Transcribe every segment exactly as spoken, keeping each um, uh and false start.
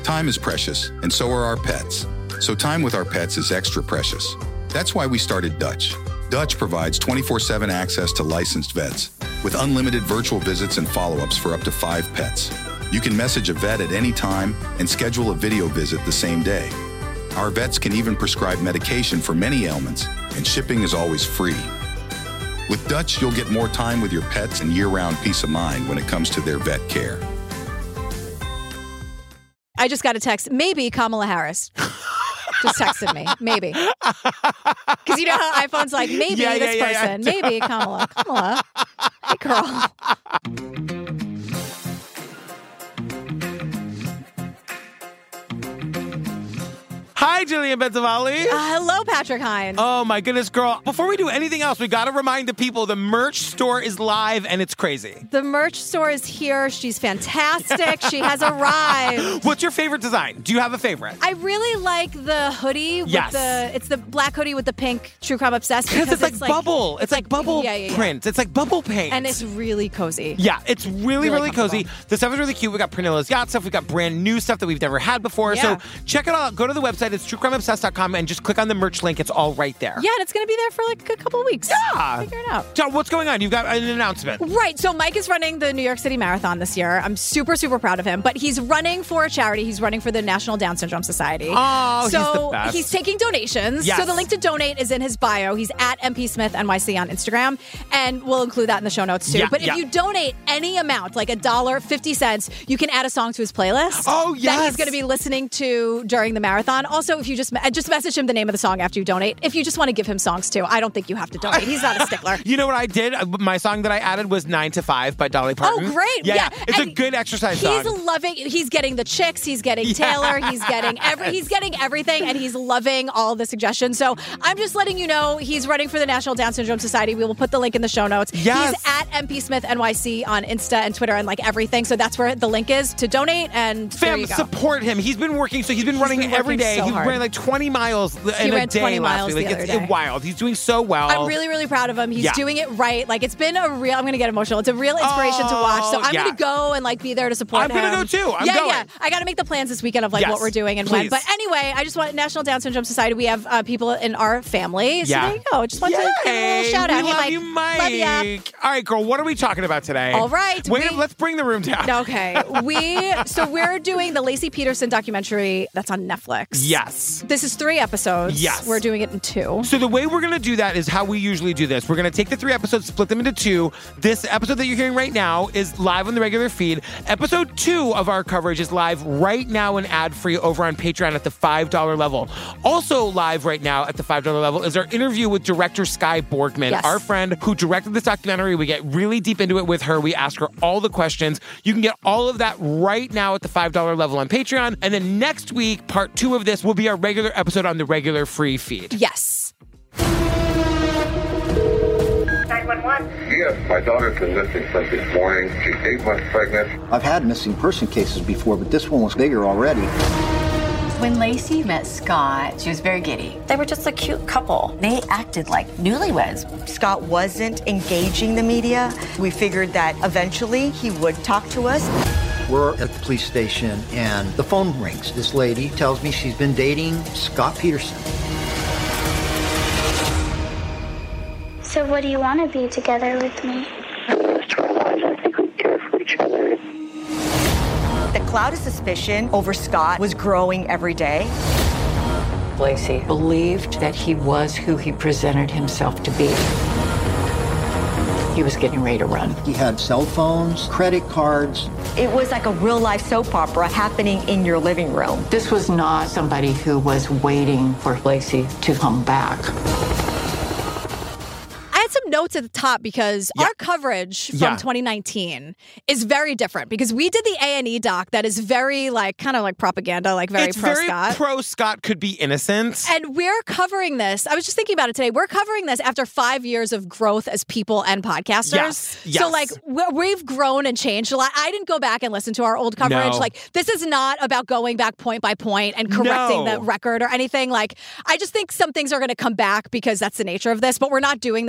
Time is precious, and so are our pets. So time with our pets is extra precious. That's why we started Dutch. Dutch provides twenty-four seven access to licensed vets with unlimited virtual visits and follow-ups for up to five pets. You can message a vet at any time and schedule a video visit the same day. Our vets can even prescribe medication for many ailments, and shipping is always free. With Dutch, you'll get more time with your pets and year-round peace of mind when it comes to their vet care. I just got a text. Maybe Kamala Harris. Just texted me. Maybe. Because you know how iPhone's like, maybe yeah, this yeah, yeah, person. yeah. Maybe Kamala. Kamala. Hey, girl. Hi, Jillian Benzavali. Uh, hello, Patrick Hines. Oh, my goodness, girl. Before we do anything else, we got to remind the people the merch store is live and it's crazy. The merch store is here. She's fantastic. She has arrived. What's your favorite design? Do you have a favorite? I really like the hoodie. With Yes. the It's the black hoodie with the pink True Crime Obsessed. Because it's, like bubble. It's, it's like, like- bubble yeah, yeah, yeah. print. It's like bubble paint. And it's really cozy. Yeah, it's really, really, Really cozy. comfortable. The stuff is really cute. We got Prunilla's Yacht stuff. We got brand new stuff that we've never had before. Yeah. So check it out. Go to the website. It's true crime obsessed dot com and just click on the merch link. It's all right there. Yeah, and it's going to be there for like a couple of weeks. Yeah. Figure it out. So what's going on? You've got an announcement. Right. So Mike is running the New York City Marathon this year. I'm super, super proud of him. But he's running for a charity. He's running for the National Down Syndrome Society. Oh, he's so the best. he's taking donations. Yes. So the link to donate is in his bio. He's at M P Smith N Y C on Instagram. And we'll include that in the show notes too. Yeah, but if yeah. you donate any amount, like a dollar, fifty cents, you can add a song to his playlist. Oh, That yes. he's going to be listening to during the marathon. Also, if you just, just message him the name of the song after you donate. If you just want to give him songs too, I don't think you have to donate. He's not a stickler. You know what I did? Uh, My song that I added was nine to five by Dolly Parton. Oh, great. Yeah, Yeah. it's And a good exercise He's song. loving, he's getting the chicks, he's getting Taylor, he's getting every, he's getting everything, and he's loving all the suggestions. So I'm just letting you know he's running for the National Down Syndrome Society. We will put the link in the show notes. Yes. He's at M P Smith N Y C on Insta and Twitter and like everything. So that's where the link is to donate. And there Fam, you go. support him. He's been working, so he's been running been every working day. so he hard. ran like twenty miles in a ran day twenty last miles week. the Like, other it's day. wild. He's doing so well. I'm really, really proud of him. He's Yeah. doing it right. Like, it's been a real, I'm going to get emotional. It's a real inspiration to watch. So Oh, I'm yeah. going to go and, like, be there to support I'm him. gonna go, too. I'm yeah, going. yeah. I got to make the plans this weekend of, like, Yes. what we're doing and when. Please. But anyway, I just want National Down Syndrome Society. We have uh, people in our family. So Yeah. there you go. Just want to give a Yay. little shout out. We Hey, love Mike. you, Mike. Love ya. All right, girl, what are we talking about today? All right, Wait, we- let's bring the room down. Okay. We, so we're doing the Lacey Peterson documentary that's on Netflix. Yes. This is three episodes. Yes. We're doing it in two. So the way we're going to do that is how we usually do this. We're going to take the three episodes, split them into two. This episode that you're hearing right now is live on the regular feed. Episode two of our coverage is live right now and ad-free over on Patreon at the five dollars level. Also live right now at the five dollars level is our interview with director Skye Borgman, Yes. our friend who directed this documentary. We get really deep into it with her. We ask her all the questions. You can get all of that right now at the five dollars level on Patreon. And then next week, part two of this will be our regular episode on the regular free feed. Yes. nine one one. Yes, my daughter's been missing since this morning. She's eight months pregnant. I've had missing person cases before, but this one was bigger already. When Lacey met Scott, she was very giddy. They were just a cute couple. They acted like newlyweds. Scott wasn't engaging the media. We figured that eventually he would talk to us. We're at the police station, and the phone rings. This lady tells me she's been dating Scott Peterson. So what do you want to be together with me? The cloud of suspicion over Scott was growing every day. Lacey believed that he was who he presented himself to be. He was getting ready to run. He had cell phones, credit cards. It was like a real-life soap opera happening in your living room. This was not somebody who was waiting for Lacey to come back. I had some notes at the top because Yeah. our coverage from Yeah. twenty nineteen is very different because we did the A and E doc that is very like kind of like propaganda, like very it's pro very Scott. pro Scott could be innocent. And we're covering this. I was just thinking about it today. We're covering this after five years of growth as people and podcasters. Yes, yes. So, like, we- we've grown and changed a lot. I didn't go back and listen to our old coverage. No. Like, this is not about going back point by point and correcting No. the record or anything. Like, I just think some things are going to come back because that's the nature of this. But we're not doing this, like, in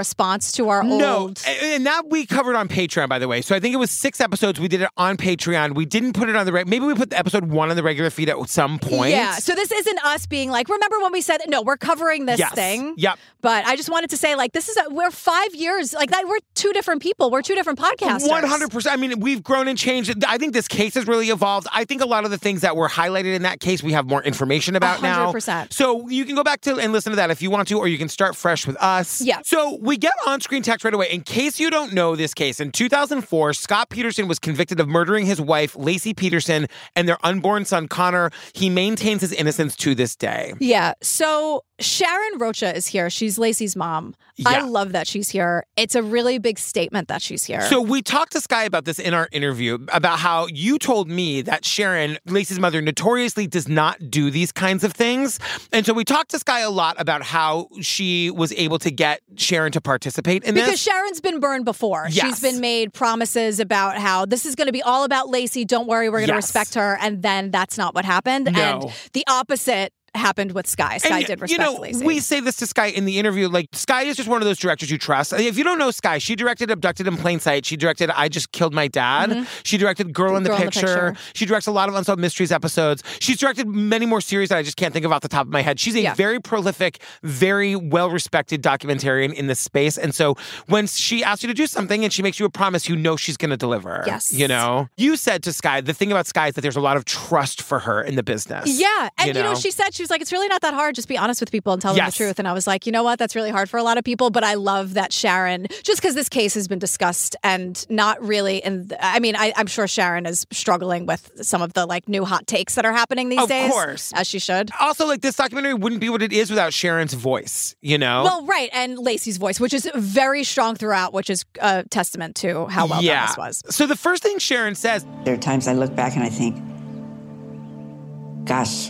response to our No, old... and that we covered on Patreon, by the way. So I think it was six episodes. We did it on Patreon. We didn't put it on the... Re- Maybe we put the episode one on the regular feed at some point. Yeah, so this isn't us being like, remember when we said, no, we're covering this Yes. thing. Yep. But I just wanted to say, like, this is, a, we're five years, like, that. We're two different people. We're two different podcasters. one hundred percent. I mean, we've grown and changed. I think this case has really evolved. I think a lot of the things that were highlighted in that case, we have more information about now. one hundred percent. So you can go back to and listen to that if you want to, or you can start fresh with us. Yeah. So we get on-screen text right away. In case you don't know this case, in two thousand four, Scott Peterson was convicted of murdering his wife, Lacey Peterson, and their unborn son, Connor. He maintains his innocence to this day. Yeah. So Sharon Rocha is here. She's Lacey's mom. Yeah. I love that she's here. It's a really big statement that she's here. So we talked to Sky about this in our interview, about how you told me that Sharon, Lacey's mother, notoriously does not do these kinds of things. And so we talked to Sky a lot about how she was able to get Sharon to participate in because this. Sharon's been burned before. Yes. She's been made promises about how this is going to be all about Lacey. Don't worry, we're going to Yes. respect her. And then that's not what happened. No. And the opposite happened with Sky. Sky And, did you respect know, Lacey. we say this to Sky in the interview, like, Sky is just one of those directors you trust. If you don't know Sky, she directed Abducted in Plain Sight. She directed I Just Killed My Dad. Mm-hmm. She directed Girl, in the, Girl in the Picture. Picture. She directs a lot of Unsolved Mysteries episodes. She's directed many more series that I just can't think of off the top of my head. She's a Yeah. very prolific, very well-respected documentarian in this space. And so when she asks you to do something and she makes you a promise, you know she's going to deliver. Yes. You know? You said to Sky, the thing about Sky is that there's a lot of trust for her in the business. Yeah. And, You you know, know? she said, she was like, it's really not that hard. Just be honest with people and tell them Yes. the truth. And I was like, you know what? That's really hard for a lot of people. But I love that Sharon, just because this case has been discussed and not really, and I mean, I, I'm sure Sharon is struggling with some of the like new hot takes that are happening these Of days. course. As she should. Also, like, this documentary wouldn't be what it is without Sharon's voice, you know? Well, right. And Lacey's voice, which is very strong throughout, which is a testament to how well yeah. done this was. So the first thing Sharon says, There are times I look back and I think, gosh,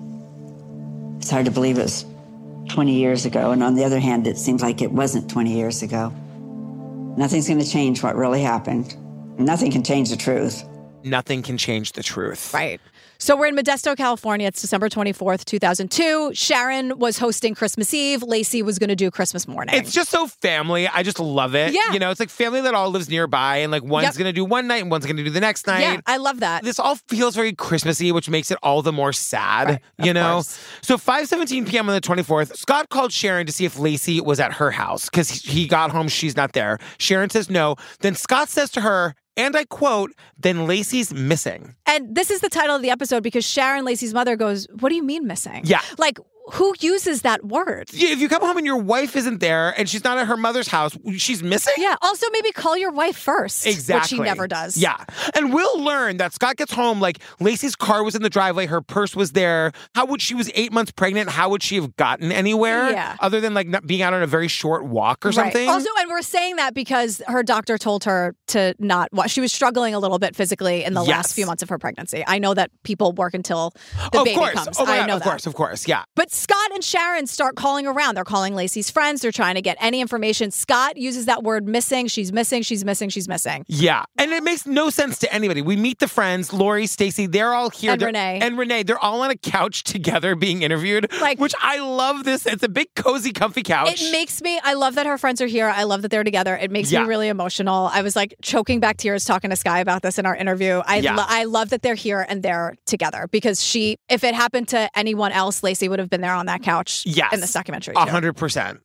it's hard to believe it was twenty years ago. And on the other hand, it seems like it wasn't twenty years ago. Nothing's going to change what really happened. Nothing can change the truth. nothing can change the truth. Right. So we're in Modesto, California. It's December twenty-fourth, two thousand two. Sharon was hosting Christmas Eve. Lacey was going to do Christmas morning. It's just so family. I just love it. Yeah. You know, it's like family that all lives nearby, and like one's Yep. going to do one night and one's going to do the next night. Yeah, I love that. This all feels very Christmassy, which makes it all the more sad, Right, you of know? course. So five seventeen p.m. on the twenty-fourth, Scott called Sharon to see if Lacey was at her house because he got home, she's not there. Sharon says no. Then Scott says to her, and I quote, then Lacey's missing. And this is the title of the episode because Sharon, Lacey's mother, goes, what do you mean missing? Yeah. Like, who uses that word? Yeah, if you come home and your wife isn't there and she's not at her mother's house, she's missing? Yeah. Also, maybe call your wife first. Exactly. Which she never does. Yeah. And we'll learn that Scott gets home, like Lacey's car was in the driveway, her purse was there. How would she was eight months pregnant? How would she have gotten anywhere? Yeah. Other than like not being out on a very short walk or something? Right. Also, and we're saying that because her doctor told her to not watch. She was struggling a little bit physically in the Yes. last few months of her pregnancy. I know that people work until the of baby course. comes. Oh my I God, know of that. course, of course. Yeah. But Scott and Sharon start calling around. They're calling Lacey's friends. They're trying to get any information. Scott uses that word missing. She's missing. She's missing. She's missing. Yeah. And it makes no sense to anybody. We meet the friends, Lori, Stacy, they're all here. And They're- Renee. And Renee. They're all on a couch together being interviewed. Like- which I love this. It's a big, cozy, comfy couch. It makes me, I love that her friends are here. I love that they're together. It makes Yeah. me really emotional. I was like choking back tears talking to Sky about this in our interview. I, Yeah. lo- I love that they're here and they're together because she, if it happened to anyone else, Lacey would have been there on that couch Yes. in this documentary. A too. hundred percent.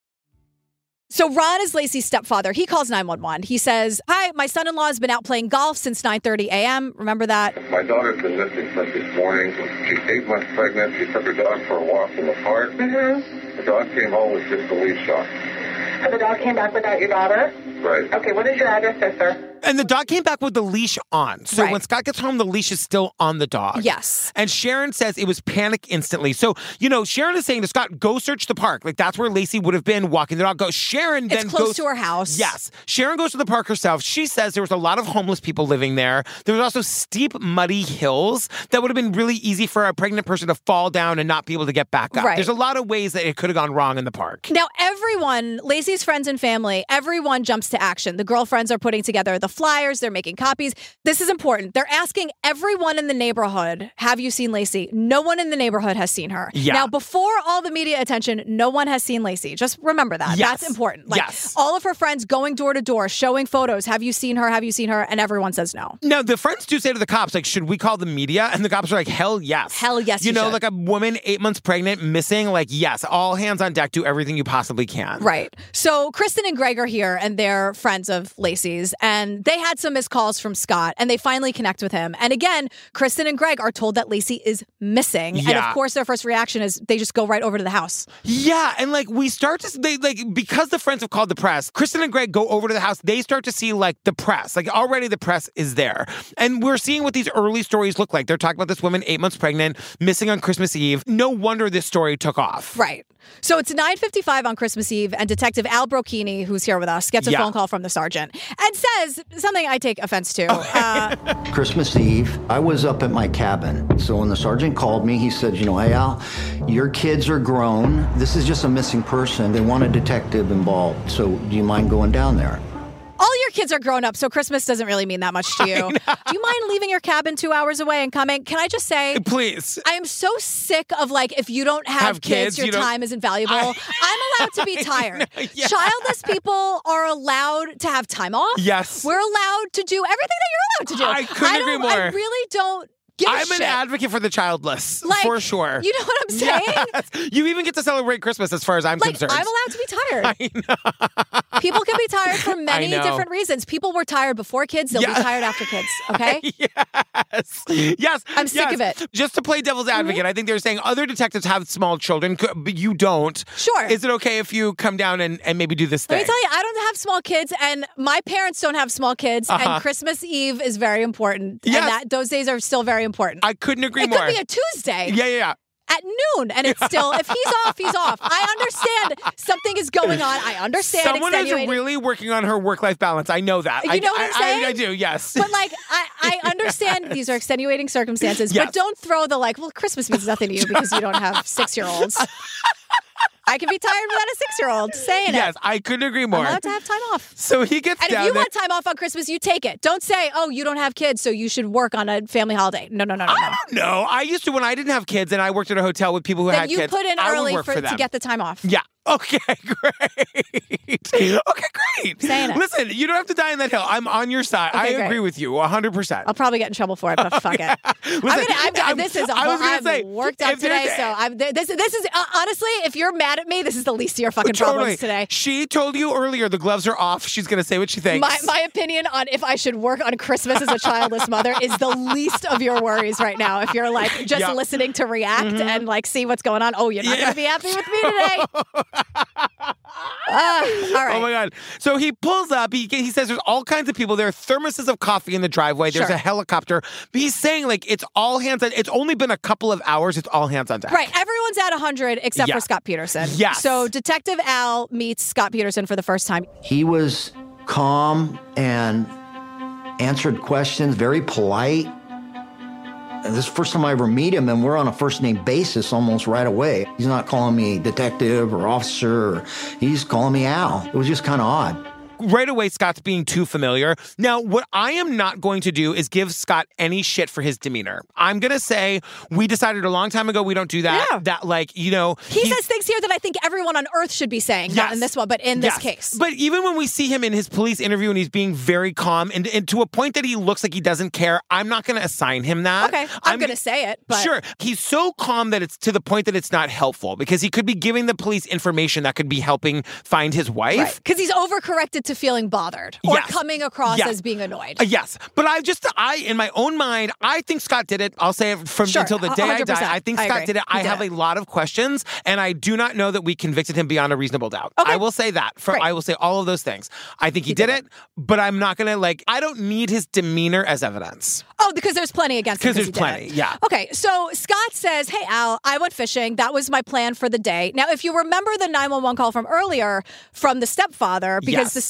So Ron is Lacey's stepfather. He calls nine one one. He says, hi, my son-in-law has been out playing golf since nine thirty a.m. Remember that? My daughter's been missing since this morning. She's eight months pregnant. She took her dog for a walk in the park. Mm-hmm. The dog came home with just a leash shot. So the dog came back without your daughter? Right. Okay, what is your address, sister? And the dog came back with the leash on. So Right. when Scott gets home, the leash is still on the dog. Yes. And Sharon says it was panic instantly. So, you know, Sharon is saying to Scott, go search the park. Like, that's where Lacey would have been walking the dog. Go. Sharon It's then close goes to her house. Yes. Sharon goes to the park herself. She says there was a lot of homeless people living there. There was also steep, muddy hills that would have been really easy for a pregnant person to fall down and not be able to get back up. Right. There's a lot of ways that it could have gone wrong in the park. Now, everyone, Lacey's friends and family, everyone jumps to action. The girlfriends are putting together the flyers. They're making copies. This is important. They're asking everyone in the neighborhood, have you seen Lacey? No one in the neighborhood has seen her. Yeah. Now, before all the media attention, no one has seen Lacey. Just remember that. Yes. That's important. Like, yes. all of her friends going door to door, showing photos. Have you seen her? Have you seen her? And everyone says no. Now, the friends do say to the cops, like, should we call the media? And the cops are like, hell yes. Hell yes, You, you know, should. like a woman eight months pregnant, missing, like, yes, all hands on deck, do everything you possibly can. Right. So Kristen and Greg are here, and they're friends of Lacey's, and they had some missed calls from Scott, and they finally connect with him. And again, Kristen and Greg are told that Lacey is missing. And Yeah. of course, their first reaction is they just go right over to the house. Yeah, and like we start to they like because the friends have called the press, Kristen and Greg go over to the house, they start to see like the press. Like already the press is there. And we're seeing what these early stories look like. They're talking about this woman eight months pregnant, missing on Christmas Eve. No wonder this story took off. Right. So it's nine fifty-five on Christmas Eve, and Detective Al Brocchini, who's here with us, gets a Yeah. phone call from the sergeant and says something I take offense to. Uh, Christmas Eve, I was up at my cabin. So when the sergeant called me, he said, you know, hey, Al, your kids are grown. This is just a missing person. They want a detective involved. So do you mind going down there? all your kids are grown up, so Christmas doesn't really mean that much to you. Do you mind leaving your cabin two hours away and coming? Can I just say, please? I am so sick of like, if you don't have, Have kids, kids, your you don't- time isn't valuable. I- I'm allowed to be tired. Yeah. Childless people are allowed to have time off. Yes. We're allowed to do everything that you're allowed to do. I couldn't don't- agree I more. really don't give a I'm shit. an advocate for the childless, Like, for sure. You know what I'm saying? Yes. You even get to celebrate Christmas as far as I'm Like, concerned. I'm allowed to be tired. I know. People can be tired for many know. different reasons. People were tired before kids. They'll Yeah. be tired after kids. Okay? Yes. Yes. I'm sick yes. of it. Just to play devil's advocate, I think they're saying other detectives have small children, c- but you don't. Sure. Is it okay if you come down and, and maybe do this Let thing? me tell you, I don't have small kids, and my parents don't have small kids, Uh-huh. and Christmas Eve is very important. Yes. And that those days are still very important. I couldn't agree it more. could be a Tuesday. Yeah, yeah, yeah. At noon, and it's still, if he's off, he's off. I understand something is going on. I understand Someone is extenuating. really working on her work-life balance. I know that. You I, know what I, I'm saying? I, I do, yes. But like, I, I understand these are extenuating circumstances, Yes. but don't throw the like, well, Christmas means nothing to you because you don't have six-year-olds. I can be tired without a six-year-old. Saying yes, it. I couldn't agree more. I'm allowed to have time off. So he gets And if down you there. want time off on Christmas, you take it. Don't say, oh, you don't have kids, so you should work on a family holiday. No, no, no, no, no. I don't know. I used to, when I didn't have kids and I worked at a hotel with people who Then had you kids, put in I would early work for, for to them. get the time off. Yeah. Okay, great. Okay, great. Saying it. Listen, you don't have to die on that hill. I'm on your side. I Okay, great. agree with you one hundred percent. I'll probably get in trouble for it, but fuck it. I'm Listen, gonna, I'm, I'm- this is a I whole, was gonna I'm say, worked up if there's today, a- so I'm, this, this is, uh, honestly, if you're mad at me, this is the least of your fucking Totally. problems today. She told you earlier the gloves are off. She's going to say what she thinks. My, my opinion on if I should work on Christmas as a childless mother is the least of your worries right now. If you're like just Yeah. listening to react Mhm. and like see what's going on, oh, you're not Yeah. going to be happy with me today. Uh, all right. Oh my God. So he pulls up. He, he says there's all kinds of people. There are thermoses of coffee in the driveway. There's Sure. a helicopter. But he's saying like it's all hands on. It's only been a couple of hours. It's all hands on deck. Right. Everyone's at one hundred except Yeah. for Scott Peterson. Yes. So Detective Al meets Scott Peterson for the first time. He was calm and answered questions, very polite. And this is the first time I ever meet him, and we're on a first-name basis almost right away. He's not calling me detective or officer. Or, he's calling me Al. It was just kind of odd. Right away, Scott's being too familiar. Now, what I am not going to do is give Scott any shit for his demeanor. I'm going to say we decided a long time ago we don't do that. Yeah. That, like, you know. He he's- says things here that I think everyone on earth should be saying, not Yes. in this one, but in this Yes. case. But even when we see him in his police interview and he's being very calm and, and to a point that he looks like he doesn't care, I'm not going to assign him that. Okay, I'm, going to say it, but Sure. He's so calm that it's to the point that it's not helpful because he could be giving the police information that could be helping find his wife. because he's overcorrected to feeling bothered or Yes. coming across Yes. as being annoyed. Uh, yes, but I just, I, in my own mind, I think Scott did it. I'll say it from Sure, until the day one I hundred die. percent. I think I Scott agree. did it. He I did have it. a lot of questions, and I do not know that we convicted him beyond a reasonable doubt. Okay. I will say that. For, Great. I will say all of those things. I think he, He did, did it, but I'm not going to, like, I don't need his demeanor as evidence. Oh, because there's plenty against him. Because there's he did plenty, it. yeah. Okay, so Scott says, hey, Al, I went fishing. That was my plan for the day. Now, if you remember the nine one one call from earlier from the stepfather, because Yes. the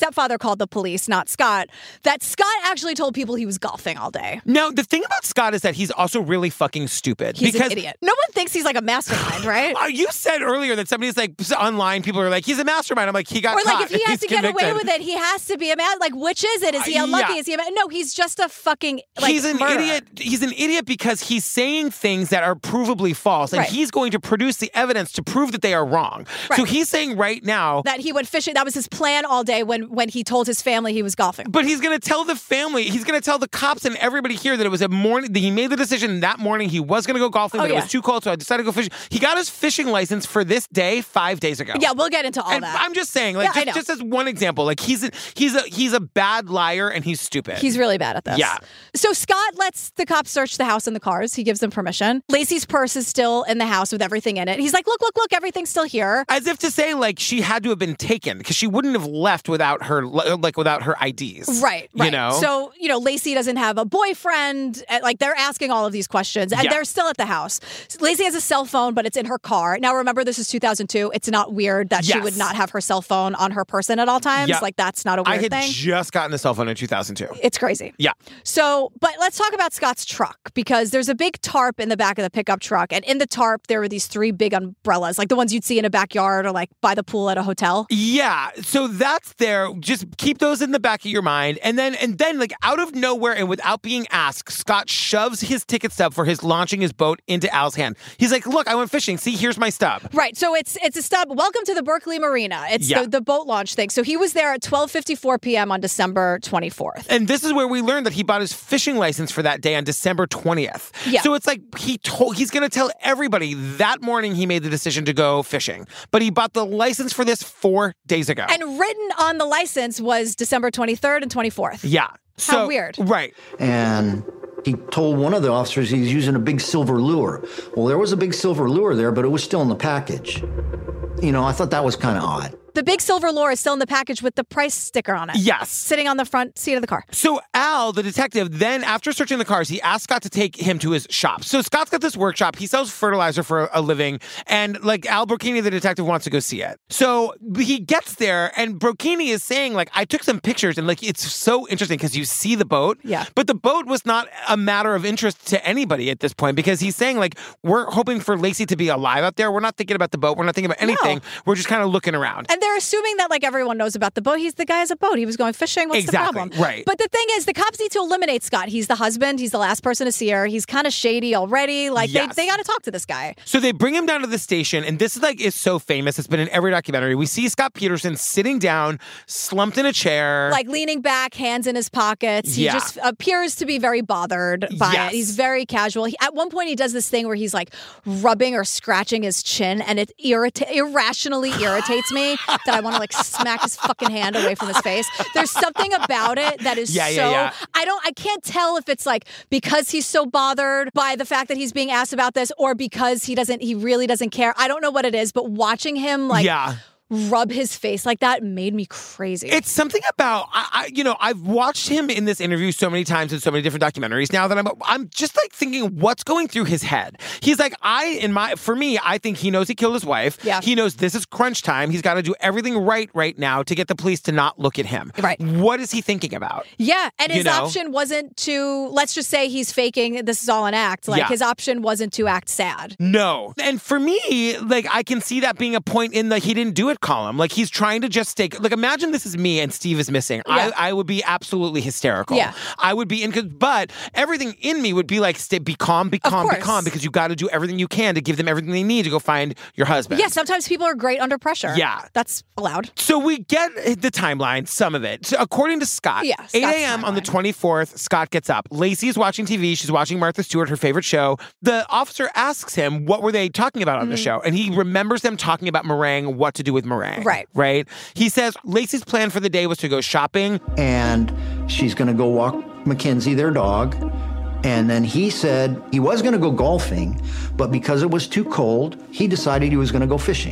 stepfather called the police, not Scott, that Scott actually told people he was golfing all day. Now, the thing about Scott is that he's also really fucking stupid. He's because an idiot. No one thinks he's like a mastermind, right? Uh, you said earlier that somebody's like, online, people are like, he's a mastermind. I'm like, he got Or like, caught. if he has He's to get convicted. away with it, he has to be a man. Like, which is it? Is he Uh, unlucky? yeah. Is he a man? No, he's just a fucking, like, he's an murderer. idiot. He's an idiot because he's saying things that are provably false, and Right. he's going to produce the evidence to prove that they are wrong. Right. So he's saying right now That he went fishing. That was his plan all day when, when he told his family he was golfing. But he's going to tell the family, he's going to tell the cops and everybody here that it was a morning, that he made the decision that morning he was going to go golfing, Oh, but yeah. it was too cold, so I decided to go fishing. He got his fishing license for this day five days ago. Yeah, we'll get into all and that. I'm just saying, like, Yeah, I just, know. just as one example, like he's a, he's a he's a bad liar and he's stupid. He's really bad at this. Yeah. So Scott lets the cops search the house and the cars. He gives them permission. Lacey's purse is still in the house with everything in it. He's like, look, look, look, everything's still here. As if to say, like, she had to have been taken because she wouldn't have left without her, like, without her I Ds. Right, right. You know? So, you know, Lacey doesn't have a boyfriend. and, Like, they're asking all of these questions, and Yeah. they're still at the house. Lacey has a cell phone, but it's in her car. Now, remember, this is two thousand two. It's not weird that she Yes. would not have her cell phone on her person at all times. Yeah. Like, that's not a I weird had thing. just gotten a cell phone in two thousand two. It's crazy. Yeah. So, but let's talk about Scott's truck, because there's a big tarp in the back of the pickup truck. And in the tarp, there were these three big umbrellas, like the ones you'd see in a backyard or like by the pool at a hotel. Yeah, so that's there. Just keep those in the back of your mind. And then, and then, like, out of nowhere and without being asked, Scott shoves his ticket stub for his launching his boat into Al's hand. He's like, look, I went fishing. See, here's my stub. Right. So it's it's a stub. Welcome to the Berkeley Marina. It's Yeah. the, the boat launch thing. So he was there at twelve fifty-four p.m. on December twenty-fourth. And this is where we learned that he bought his fishing license for that day on December twentieth. Yeah. So it's like he told he's going to tell everybody that morning he made the decision to go fishing. But he bought the license for this four days ago. And written on the license was December twenty-third and twenty-fourth. Yeah. How So, weird. Right. And he told one of the officers he's using a big silver lure. Well, there was a big silver lure there, but it was still in the package. You know, I thought that was kind of odd. The big silver lure is still in the package with the price sticker on it. Yes. Sitting on the front seat of the car. So Al, the detective, then after searching the cars, he asked Scott to take him to his shop. So Scott's got this workshop. He sells fertilizer for a living. And like Al Brocchini, the detective, wants to go see it. So he gets there and Brocchini is saying, like, I took some pictures and like it's so interesting because you see the boat. Yeah. But the boat was not a matter of interest to anybody at this point because he's saying, like, we're hoping for Lacey to be alive out there. We're not thinking about the boat. We're not thinking about anything. No. We're just kind of looking around. And they're assuming that, like, everyone knows about the boat. He's the guy has a boat. He was going fishing. What's Exactly, the problem? right. But the thing is, the cops need to eliminate Scott. He's the husband. He's the last person to see her. He's kind of shady already. Like, Yes. they, they got to talk to this guy. So they bring him down to the station, and this is like is so famous. It's been in every documentary. We see Scott Peterson sitting down, slumped in a chair. Like, leaning back, hands in his pockets. He Yeah. just appears to be very bothered by Yes. it. He's very casual. He, at one point, he does this thing where he's, like, rubbing or scratching his chin, and it irrita- irrationally irritates me that I want to, like, smack his fucking hand away from his face. There's something about it that is Yeah, so... yeah, yeah. I don't... I can't tell if it's, like, because he's so bothered by the fact that he's being asked about this or because he doesn't... He really doesn't care. I don't know what it is, but watching him, like... yeah. rub his face like that made me crazy. It's something about, I, I, you know, I've watched him in this interview so many times in so many different documentaries now that I'm, I'm just like thinking what's going through his head. He's like, I, in my, for me, I think he knows he killed his wife. Yeah. He knows this is crunch time. He's got to do everything right right now to get the police to not look at him. Right. What is he thinking about? Yeah, and You his know? option wasn't to, let's just say he's faking, this is all an act. Like, Yeah. his option wasn't to act sad. No. And for me, like, I can see that being a point in the he didn't do it column. Like, he's trying to just stay, like, imagine this is me and Steve is missing. Yeah. I, I would be absolutely hysterical. Yeah. I would be in, but everything in me would be like, stay, be calm, be Of calm, be course. calm, because you got to do everything you can to give them everything they need to go find your husband. Yeah, sometimes people are great under pressure. Yeah. That's allowed. So we get the timeline, some of it. So according to Scott, Yeah, eight Scott's a.m. on the timeline. twenty-fourth, Scott gets up. Lacey's watching T V. She's watching Martha Stewart, her favorite show. The officer asks him, what were they talking about on the show? And he remembers them talking about meringue, what to do with meringue. Mm-hmm. Right. Right? He says Lacey's plan for the day was to go shopping. And she's going to go walk Mackenzie, their dog. And then he said he was going to go golfing, but because it was too cold, he decided he was going to go fishing.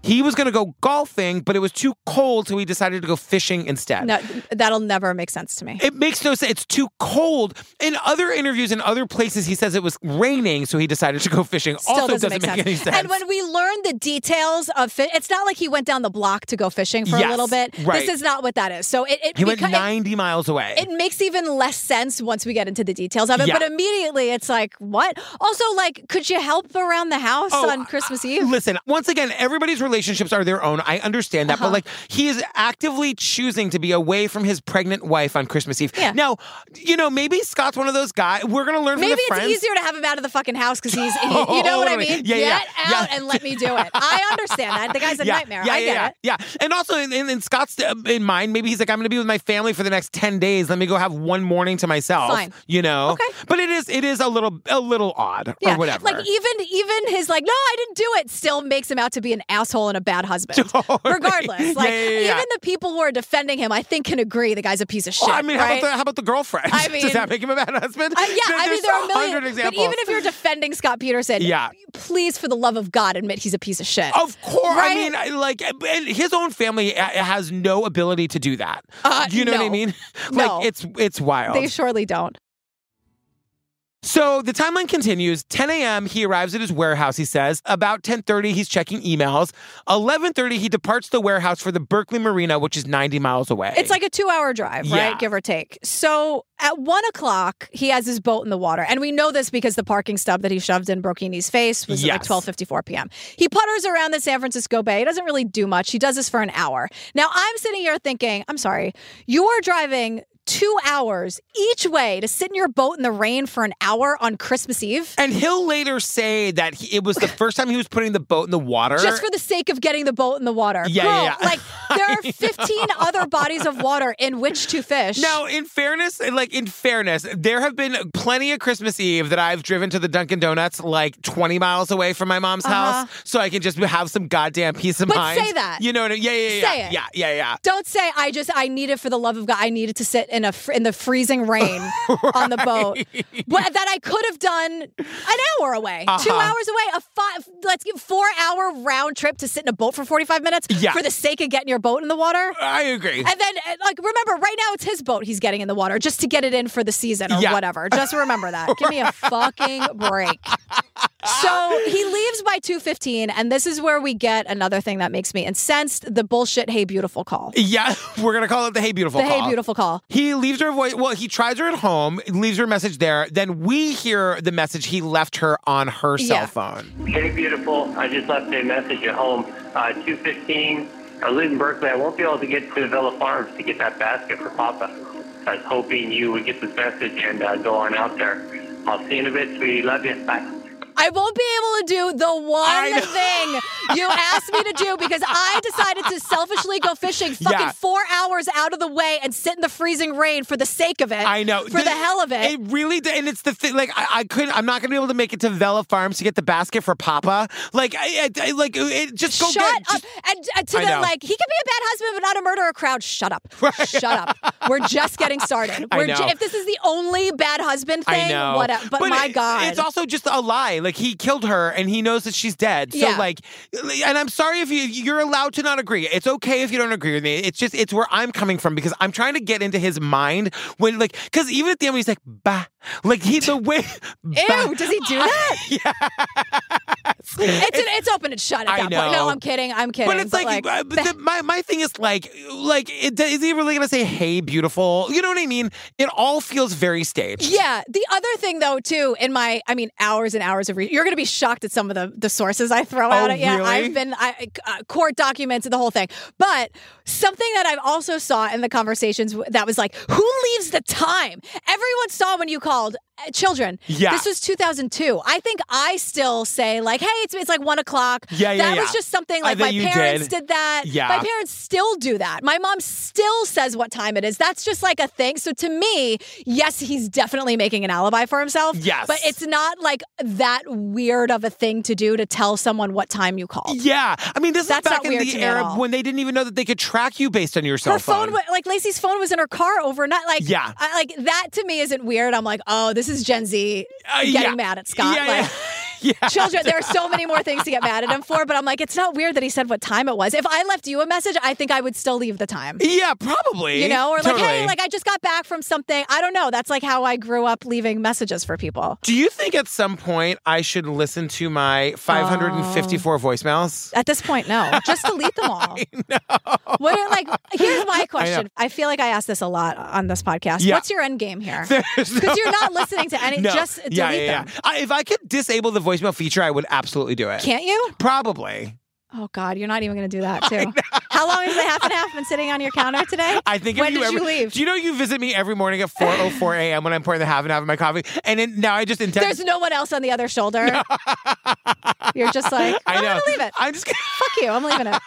He was going to go golfing, but it was too cold, so he decided to go fishing instead. No, that'll never make sense to me. It makes no sense. It's too cold. In other interviews in other places, he says it was raining, so he decided to go fishing. Still also doesn't, doesn't make, make, sense. any sense. And when we learn the details of fi- it's not like he went down the block to go fishing for Yes, a little bit. right. This is not what that is. So it, it he went beca- ninety miles away. It, it makes even less sense once we get into the details of it. Yeah. But immediately it's like, what? Also, like, could you help around the house Oh, on Christmas Eve? Listen, once again, everybody's relationships are their own. I understand that. Uh-huh. But like, he is actively choosing to be away from his pregnant wife on Christmas Eve. Yeah. Now, you know, maybe Scott's one of those guys. We're going to learn from Maybe the it's friends. easier to have him out of the fucking house because he's, he, you know what I mean? Yeah, yeah, Get yeah. out and let me do it. I understand that. The guy's a yeah, nightmare. Yeah, I yeah, get yeah, it. yeah. And also in, in, in Scott's uh, in mind, maybe he's like, I'm going to be with my family for the next ten days. Let me go have one morning to myself. Fine. You know? Okay. But it is it is a little a little odd Yeah, or whatever. like even even his like, no, I didn't do it, still makes him out to be an asshole and a bad husband. Totally. Regardless, like Yeah, yeah, yeah. even the people who are defending him, I think can agree the guy's a piece of shit. Well, I mean, how right? about the how about the girlfriend? I mean- Does that make him a bad husband? Uh, yeah, I mean There's there are a a million. hundred But examples. even if you're defending Scott Peterson, Yeah. please, for the love of God, admit he's a piece of shit. Of course. Right? I mean, I- like, and his own family uh, has no ability to do that. Uh, you know what I no. mean? No. Like, it's it's wild. They surely don't. So the timeline continues. ten a.m., he arrives at his warehouse, he says. About ten thirty, he's checking emails. eleven thirty, he departs the warehouse for the Berkeley Marina, which is ninety miles away. It's like a two-hour drive, right? Yeah. Give or take. So at one o'clock, he has his boat in the water. And we know this because the parking stub that he shoved in Brokini's face was at like Yes. twelve fifty-four p.m. He putters around the San Francisco Bay. He doesn't really do much. He does this for an hour. Now, I'm sitting here thinking, I'm sorry, you are driving two hours each way to sit in your boat in the rain for an hour on Christmas Eve? And he'll later say that he, it was the first time he was putting the boat in the water. Just for the sake of getting the boat in the water. Yeah, Bro, yeah, yeah. like, there are fifteen other bodies of water in which to fish. Now, in fairness, like in fairness, there have been plenty of Christmas Eve that I've driven to the Dunkin' Donuts like twenty miles away from my mom's Uh-huh. house, so I can just have some goddamn peace of But mind. say that. You know what I mean? Yeah, yeah, yeah. Say yeah. it. Yeah, yeah, yeah. Don't say I just I needed for the love of God. I needed to sit in a fr- in the freezing rain on the boat, but that I could have done an hour away, Uh-huh. two hours away, a five let's give four hour round trip to sit in a boat for forty five minutes Yeah. for the sake of getting your boat in the water. I agree. And then, uh, like, remember, right now it's his boat he's getting in the water just to get it in for the season or Yeah. whatever. Just remember that. Give me a fucking break. So he leaves by two fifteen, and this is where we get another thing that makes me incensed: the bullshit "Hey Beautiful" call. Yeah, we're gonna call it the Hey Beautiful The call. "Hey Beautiful" call. He leaves her a voice. Well, he tries her at home, leaves her a message there. Then we hear the message he left her on her Yeah. cell phone. Hey, beautiful. I just left a message at home. Uh, two fifteen. I live in Berkeley. I won't be able to get to Villa Farms to get that basket for Papa. I was hoping you would get this message and uh, go on out there. I'll see you in a bit, sweetie. Love you. Bye. I won't be able to do the one thing you asked me to do because I decided to selfishly go fishing fucking Yeah. four hours out of the way and sit in the freezing rain for the sake of it. I know. For the, hell of it. It really did. And it's the thing, like, I, I couldn't, I'm not going to be able to make it to Vella Farms to get the basket for Papa. Like, I, I, I- like, it, just go Shut get up. And uh, to I the, know. like, he could be a bad husband, but not a murderer crowd. Shut up. Shut up. We're just getting started. I We're know. ju- if this is the only bad husband thing, I know. whatever. But, my it- God. It's also just a lie. Like, he killed her and he knows that she's dead. So, Yeah. like, and I'm sorry if you, you're allowed to not agree. It's okay if you don't agree with me. It's just, it's where I'm coming from because I'm trying to get into his mind when, like, because even at the end when he's like, bah, like, he, the way, bah. Ew, does he do that? Yes. It's, an, it's open and shut at I that point. No, know. I'm kidding. I'm kidding. But it's like, uh, but the, my my thing is like, like, it, is he really gonna say, "Hey, beautiful"? You know what I mean? It all feels very staged. Yeah. The other thing, though, too, in my, I mean, hours and hours of re- you're going to be shocked at some of the, the sources I throw out Oh, at you. really? I've been I, uh, court documents, the whole thing. But something that I've also saw in the conversations that was like, who leaves the time? Everyone saw when you called uh, children. Yeah. This was two thousand two. I think I still say like, hey, it's it's like one o'clock. Yeah, yeah, That was yeah. just something I like think my you parents did. did that. Yeah. My parents still do that. My mom still says what time it is. That's just like a thing. So to me, yes, he's definitely making an alibi for himself. Yes. But it's not like that weird of a thing to do to tell someone what time you called. Yeah, I mean, this That's is back not in weird the to me at era all. when they didn't even know that they could track you based on your cell Her phone, wa- like Lacey's phone was in her car overnight. Like, Yeah. I, like that to me isn't weird. I'm like, oh, this is Gen Z Uh, getting yeah. mad at Scott. Yeah, like, yeah. Yeah. Children, there are so many more things to get mad at him for, but I'm like, it's not weird that he said what time it was. If I left you a message, I think I would still leave the time. Yeah, probably. You know, or totally. like, hey, like I just got back from something. I don't know. That's like how I grew up leaving messages for people. Do you think at some point I should listen to my five hundred fifty-four oh. voicemails? At this point, no. Just delete them all. No. What are, like, here's my question. I, I feel like I ask this a lot on this podcast. Yeah. What's your end game here? Because no, you're not listening to any. No. Just delete yeah, yeah, yeah. them. I, if I could disable the voicemail feature, I would absolutely do it. Can't you? Probably. Oh, God, you're not even going to do that, too. How long has the half and half been sitting on your counter today? I think when if you did ever, you leave? Do you know you visit me every morning at four oh four a.m. when I'm pouring the half and half of my coffee? And then now I just intend... There's no one else on the other shoulder. No. You're just like, I I'm know. going to leave it. I'm just Fuck you, I'm leaving it.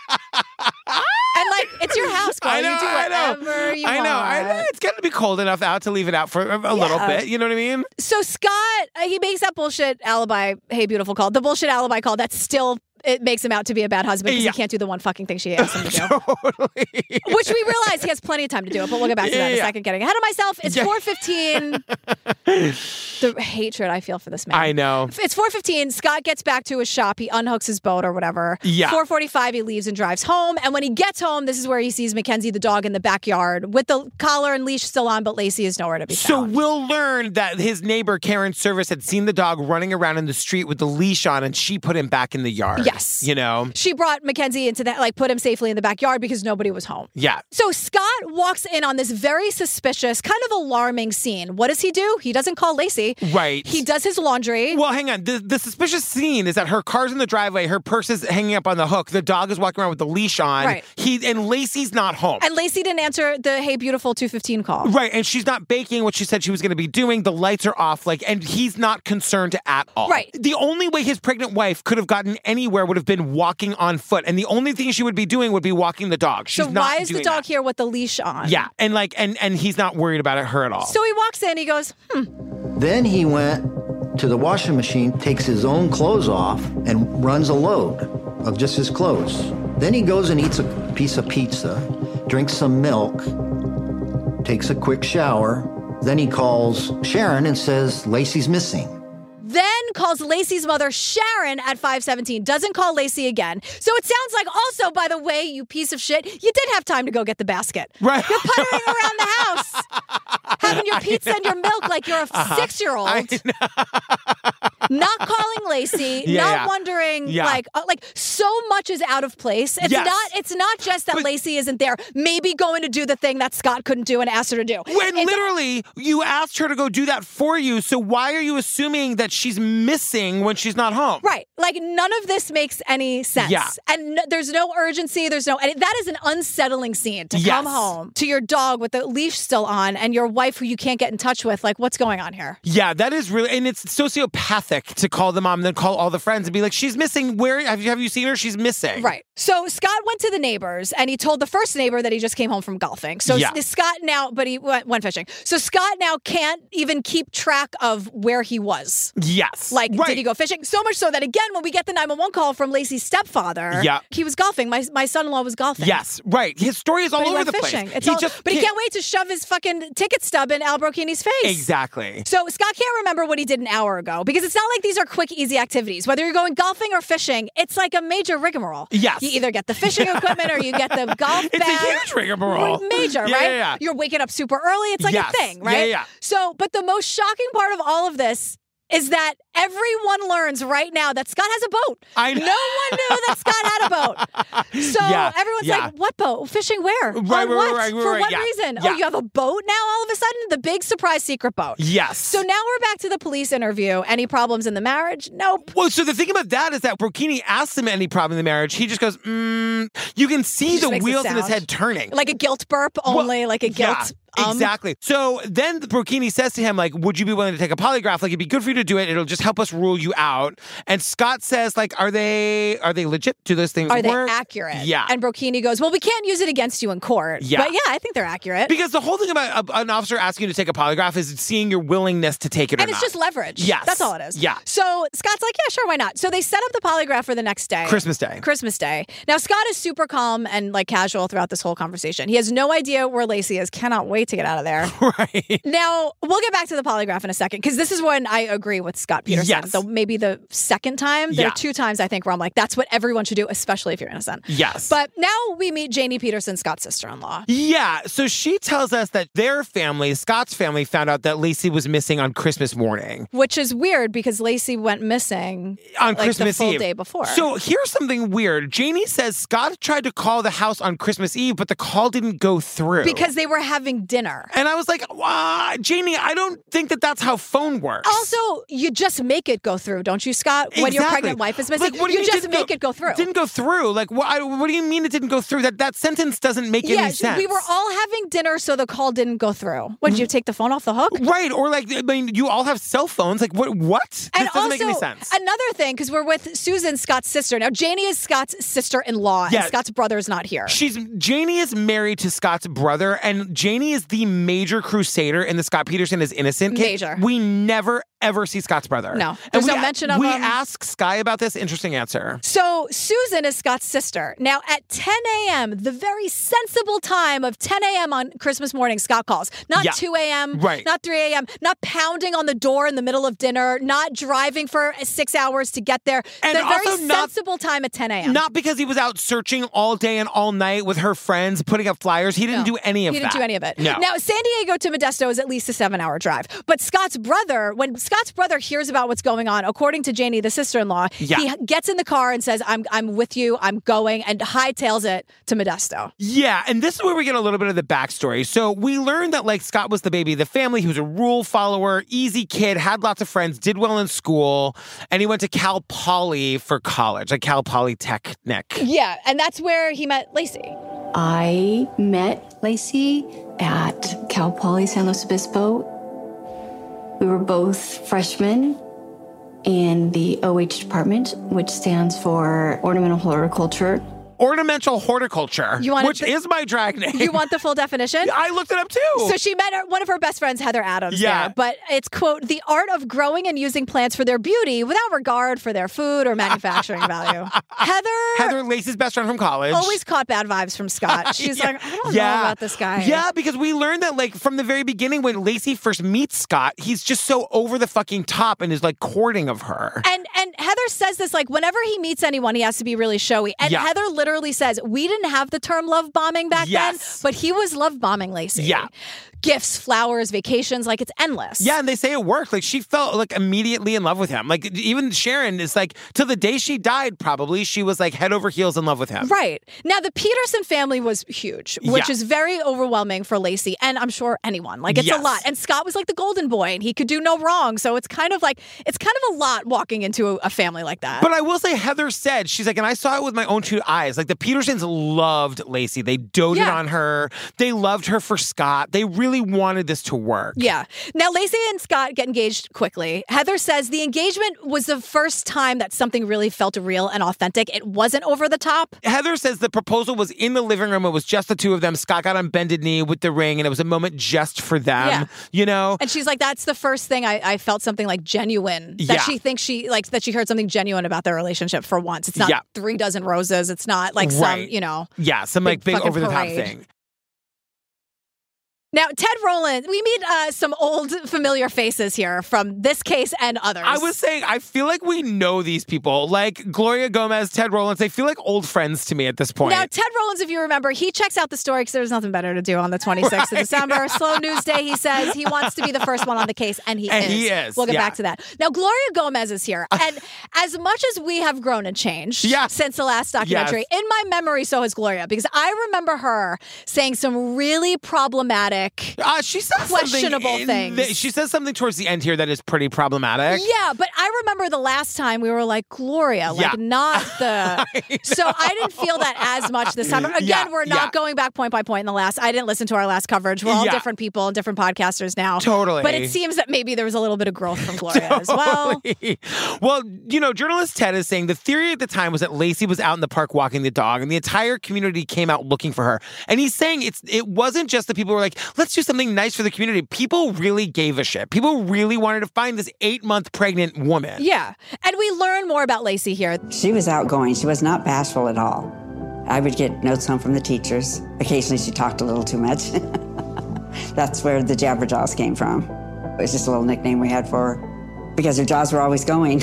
And like, it's your house, girl. I know, you do whatever I know. you I know. want. I know. It's going to be cold enough out to leave it out for a, a yeah. little bit. You know what I mean? So Scott, uh, he makes that bullshit alibi, hey, beautiful call. The bullshit alibi call that's still... It makes him out to be a bad husband because yeah. he can't do the one fucking thing she asked him to do. Totally. Which we realize he has plenty of time to do it, but we'll get back to that in yeah. a second. Getting ahead of myself. It's yeah. four fifteen. The hatred I feel for this man. I know. It's four fifteen. Scott gets back to his shop. He unhooks his boat or whatever. Yeah. four forty-five, he leaves and drives home. And when he gets home, this is where he sees Mackenzie the dog in the backyard with the collar and leash still on, but Lacey is nowhere to be so found. So Will learned that his neighbor, Karen Service, had seen the dog running around in the street with the leash on, and she put him back in the yard. Yes. You know? She brought Mackenzie into that, like put him safely in the backyard because nobody was home. Yeah. So Scott walks in on this very suspicious, kind of alarming scene. What does he do? He doesn't call Lacey. Right. He does his laundry. Well, hang on. The, the suspicious scene is that her car's in the driveway, her purse is hanging up on the hook, the dog is walking around with the leash on. Right. He and Lacey's not home. And Lacey didn't answer the Hey Beautiful two fifteen call. Right. And she's not baking what she said she was going to be doing. The lights are off. Like, and he's not concerned at all. Right. The only way his pregnant wife could have gotten anywhere would have been walking on foot. And the only thing she would be doing would be walking the dog. She's so not why is the doing dog that. here with the leash on? Yeah. And like, and, and he's not worried about it, her at all. So he walks in, he goes, hmm. Then he went to the washing machine, takes his own clothes off, and runs a load of just his clothes. Then he goes and eats a piece of pizza, drinks some milk, takes a quick shower. Then he calls Sharon and says Lacey's missing. Then calls Lacey's mother, Sharon, at five seventeen. Doesn't call Lacey again. So it sounds like also, by the way, you piece of shit, you did have time to go get the basket. Right. You're puttering around the house, having your pizza and your milk like you're a uh-huh. six-year-old. Not calling Lacey, yeah, not yeah. wondering, yeah. like, uh, like so much is out of place. It's yes. not. It's not just that but, Lacey isn't there. Maybe going to do the thing that Scott couldn't do and asked her to do. When it's, literally you asked her to go do that for you. So why are you assuming that she's missing when she's not home? Right. Like none of this makes any sense. Yeah. And no, there's no urgency. There's no. And it, that is an unsettling scene to yes. come home to your dog with the leash still on and your wife who you can't get in touch with. Like, what's going on here? Yeah, that is really, and it's sociopathic to call the mom, then call all the friends and be like, she's missing. Where have you have you seen her? She's missing. Right. So Scott went to the neighbors and he told the first neighbor that he just came home from golfing. So yeah. Scott now, but he went, went fishing. So Scott now can't even keep track of where he was. Yes. Like, right. did he go fishing? So much so that again, when we get the nine one one call from Lacey's stepfather, yeah. he was golfing. My my son-in-law was golfing. Yes. Right. His story is all but over he went the fishing. place. It's he all, just but he can't. can't wait to shove his fucking ticket stub in Al Brocchini's face. Exactly. So Scott can't remember what he did an hour ago because it's not like these are quick, easy activities. Whether you're going golfing or fishing, it's like a major rigmarole. Yes. You either get the fishing equipment or you get the golf it's bag. It's a huge rigmarole. Major, yeah, right? Yeah, yeah. You're waking up super early. It's like yes. a thing, right? Yeah, yeah. So, but the most shocking part of all of this is that everyone learns right now that Scott has a boat. I know. No one knew that Scott had a boat. So yeah, everyone's yeah. like, what boat? Fishing where? Right, On right, what? right, right, For right, what yeah. reason? Yeah. Oh, you have a boat now all of a sudden? The big surprise secret boat. Yes. So now we're back to the police interview. Any problems in the marriage? Nope. Well, so the thing about that is that Brocchini asked him any problem in the marriage. He just goes, mm. You can see the wheels in his head turning. Like a guilt burp, only well, like a guilt yeah. Um, exactly. So then Brocchini says to him, like, would you be willing to take a polygraph? Like, it'd be good for you to do it. It'll just help us rule you out. And Scott says, like, are they are they legit? Do those things Are work? they accurate? Yeah. And Brocchini goes, well, we can't use it against you in court. Yeah. But yeah, I think they're accurate. Because the whole thing about a, an officer asking you to take a polygraph is seeing your willingness to take it and or it's not. just leverage. Yes. That's all it is. Yeah. So Scott's like, yeah, sure, why not? So they set up the polygraph for the next day. Christmas Day. Christmas Day. Now, Scott is super calm and like casual throughout this whole conversation. He has no idea where Lacey is. Cannot wait wait to get out of there. Right. Now, we'll get back to the polygraph in a second, because this is when I agree with Scott Peterson. Yes. So maybe the second time. There Yeah. are two times, I think, where I'm like, that's what everyone should do, especially if you're innocent. Yes. But now we meet Janie Peterson, Scott's sister-in-law. Yeah, so she tells us that their family, Scott's family, found out that Lacey was missing on Christmas morning. Which is weird because Lacey went missing On like Christmas the full Eve. day before. So here's something weird. Janie says Scott tried to call the house on Christmas Eve, but the call didn't go through. Because they were having dinner. And I was like, wow, Janie, I don't think that that's how phone works. Also, you just make it go through, don't you, Scott? When your Exactly. pregnant wife is missing, Like, what do you, you mean just didn't make go- it go through. Didn't go through. Like, what, I- what do you mean it didn't go through? That that sentence doesn't make yeah, any sense. we were all having dinner, so the call didn't go through. What, did you take the phone off the hook? Right, or like, I mean, you all have cell phones. Like, what? What? And this doesn't also, make any sense. another thing, because we're with Susan, Scott's sister. Now, Janie is Scott's sister-in-law, Yeah. and Scott's brother is not here. She's Janie is married to Scott's brother, and Janie is the major crusader in the Scott Peterson is innocent case. Major. We never ever see Scott's brother. No. And There's we, no mention of we him. ask Sky about this. Interesting answer. So Susan is Scott's sister. Now at ten a.m., the very sensible time of ten a.m. on Christmas morning, Scott calls. Not Yeah. two a.m., Right. not three a.m., not pounding on the door in the middle of dinner, not driving for six hours to get there. And the very also not- sensible time at ten a.m. Not because he was out searching all day and all night with her friends, putting up flyers. He didn't No. do any of He that. didn't do any of it. No. Now, San Diego to Modesto is at least a seven-hour drive. But Scott's brother, when Scott's brother hears about what's going on, according to Janie, the sister-in-law, Yeah. he gets in the car and says, I'm I'm with you, I'm going, and hightails it to Modesto. Yeah, and this is where we get a little bit of the backstory. So we learned that like Scott was the baby of the family. He was a rule follower, easy kid, had lots of friends, did well in school, and he went to Cal Poly for college, like Cal Polytechnic. Yeah, and that's where he met Lacey. I met Lacey at Cal Poly San Luis Obispo. We were both freshmen in the O H department, which stands for Ornamental Horticulture. Ornamental horticulture, You want which it- is my drag name. You want the full definition? I looked it up too. So she met her, one of her best friends, Heather Adams, Yeah. there. But it's, quote, the art of growing and using plants for their beauty without regard for their food or manufacturing value. Heather, Heather, Lacey's best friend from college. always caught bad vibes from Scott. She's Yeah. like, I don't Yeah. know about this guy. Yeah, because we learned that like from the very beginning when Lacey first meets Scott, he's just so over the fucking top and is like courting of her. And and Heather says this, like, whenever he meets anyone, he has to be really showy. And Yeah. Heather literally says, we didn't have the term love bombing back Yes. then, but he was love bombing Lacey. Yeah. Gifts, flowers, vacations, like it's endless. Yeah, and they say it worked. Like she felt like immediately in love with him. Like even Sharon is like till the day she died, probably she was like head over heels in love with him. Right. Now, the Peterson family was huge, which Yeah. is very overwhelming for Lacey and I'm sure anyone. Like, it's Yes. a lot. And Scott was like the golden boy and he could do no wrong. So it's kind of like, it's kind of a lot walking into a, a family like that. But I will say, Heather said, she's like, and I saw it with my own two eyes. Like the Petersons loved Lacey. They doted Yeah. on her. They loved her for Scott. They really wanted this to work. Yeah. Now, Lacey and Scott get engaged quickly. Heather says the engagement was the first time that something really felt real and authentic. It wasn't over the top. Heather says the proposal was in the living room. It was just the two of them. Scott got on bended knee with the ring, and it was a moment just for them. Yeah. You know? And she's like, that's the first thing I, I felt something like genuine. That Yeah. she thinks she, like, that she heard something genuine about their relationship for once. It's not Yeah. three dozen roses. It's not like some, Right. you know. Yeah, some like big fucking over the top parade. thing. Now, Ted Rowland, we meet uh, some old familiar faces here from this case and others. I was saying, I feel like we know these people. Like Gloria Gomez, Ted Rowlands, they feel like old friends to me at this point. Now, Ted Rowlands, if you remember, he checks out the story because there's nothing better to do on the twenty-sixth of December. Slow news day, he says. He wants to be the first one on the case, and he And is. he is, We'll get yeah. back to that. Now, Gloria Gomez is here. And as much as we have grown and changed Yes. since the last documentary, Yes. in my memory, so has Gloria, because I remember her saying some really problematic, Uh, she says questionable something in things. the- she says something towards the end here that is pretty problematic. Yeah, but I remember the last time we were like, Gloria, like Yeah. not the... So I didn't feel that as much this time. Again, Yeah, we're not yeah. going back point by point in the last. I didn't listen to our last coverage. We're all Yeah. different people and different podcasters now. Totally. But it seems that maybe there was a little bit of growth from Gloria as well. Totally. Well, you know, journalist Ted is saying the theory at the time was that Lacey was out in the park walking the dog and the entire community came out looking for her. And he's saying it's it wasn't just the people who were like, let's do something nice for the community. People really gave a shit. People really wanted to find this eight-month pregnant woman. Yeah. And we learn more about Lacey here. She was outgoing. She was not bashful at all. I would get notes home from the teachers. Occasionally she talked a little too much. That's where the Jabberjaws came from. It was just a little nickname we had for her because her jaws were always going.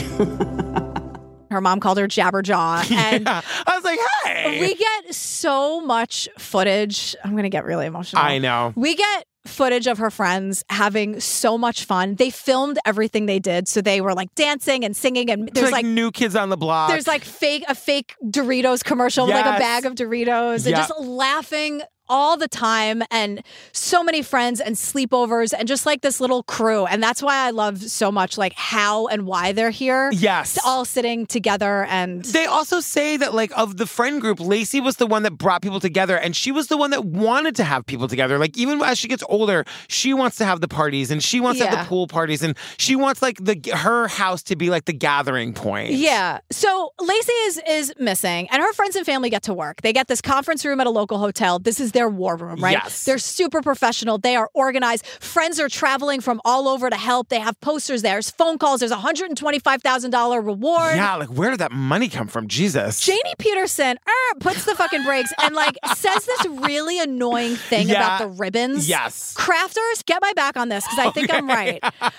Her mom called her Jabberjaw. And yeah. I was like, hey. We get so much footage. I'm going to get really emotional. I know. We get footage of her friends having so much fun. They filmed everything they did. So they were like dancing and singing. And there's like, like New Kids on the Block. There's like fake a fake Doritos commercial yes. with like a bag of Doritos. Yep. And just laughing all the time, and so many friends and sleepovers and just like this little crew. And that's why I love so much like how and why they're here. Yes. All sitting together. And they also say that like of the friend group, Lacey was the one that brought people together, and she was the one that wanted to have people together. Like even as she gets older, she wants to have the parties, and she wants yeah. to have the pool parties, and she wants like the her house to be like the gathering point. Yeah. So Lacey is is missing, and her friends and family get to work. They get this conference room at a local hotel. This is their war room, right? Yes. They're super professional. They are organized. Friends are traveling from all over to help. They have posters there. There's phone calls. There's a one hundred twenty-five thousand dollars reward. Yeah, like where did that money come from? Jesus. Janie Peterson er, puts the fucking brakes and like says this really annoying thing yeah. about the ribbons. Yes. Crafters, get my back on this because I okay. think I'm right.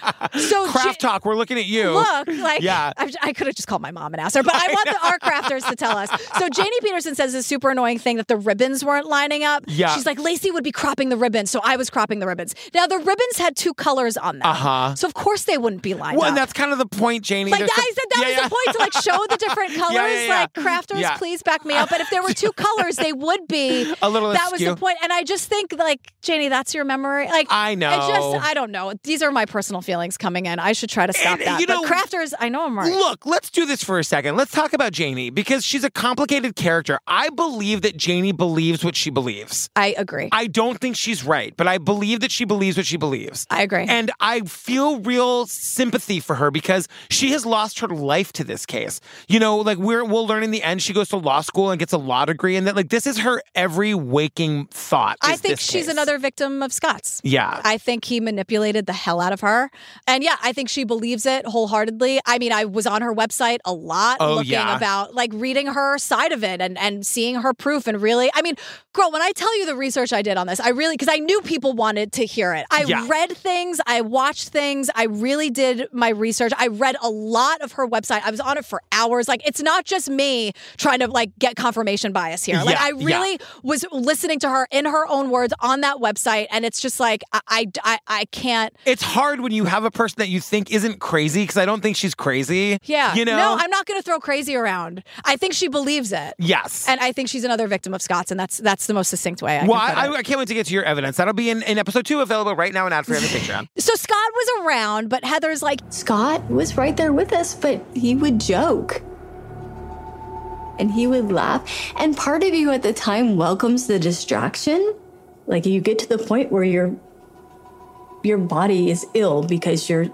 So Craft ja- Talk, we're looking at you. Look, like yeah. I, I could have just called my mom and asked her, but I want the, our crafters to tell us. So Janie Peterson says this super annoying thing that the ribbons weren't lining up. Yeah. She's like, Lacey would be cropping the ribbons, so I was cropping the ribbons. Now, the ribbons had two colors on them. Uh-huh. So, of course, they wouldn't be lined well, up. and that's kind of the point, Janie. Like, There's I some, said that yeah, was yeah. the point to, like, show the different colors. Yeah, yeah, yeah. Like, crafters, yeah. please back me up. But if there were two colors, they would be. A little That askew. was the point. And I just think, like, Janie, that's your memory. Like, I know. It just, I don't know. These are my personal feelings coming in. I should try to stop and, that. You but know, crafters, I know I'm right. Look, let's do this for a second. Let's talk about Janie because she's a complicated character. I believe that Janie believes what she believes. I agree. I don't think she's right, but I believe that she believes what she believes. I agree. And I feel real sympathy for her because she has lost her life to this case. You know, like we're, we'll learn in the end she goes to law school and gets a law degree, and that like this is her every waking thought. I think this she's case. another victim of Scott's. Yeah. I think he manipulated the hell out of her. And yeah, I think she believes it wholeheartedly. I mean, I was on her website a lot oh, looking yeah. about, like, reading her side of it and, and seeing her proof. And really, I mean, girl, when I tell you the research I did on this, I really, because I knew people wanted to hear it. I yeah. read things, I watched things, I really did my research. I read a lot of her website. I was on it for hours. Like, it's not just me trying to, like, get confirmation bias here. Like, yeah, I really yeah. was listening to her in her own words on that website. And it's just like, I, I, I, I can't. It's hard when you have a person that you think isn't crazy, because I don't think she's crazy. Yeah. You know? No, I'm not going to throw crazy around. I think she believes it. Yes. And I think she's another victim of Scott's, and that's that's the most succinct way I well, can put I, it. I can't wait to get to your evidence. That'll be in, in episode two, available right now and ad free on the Patreon. So Scott was around, but Heather's like, Scott was right there with us, but he would joke. And he would laugh. And part of you at the time welcomes the distraction. Like, you get to the point where your your body is ill because you're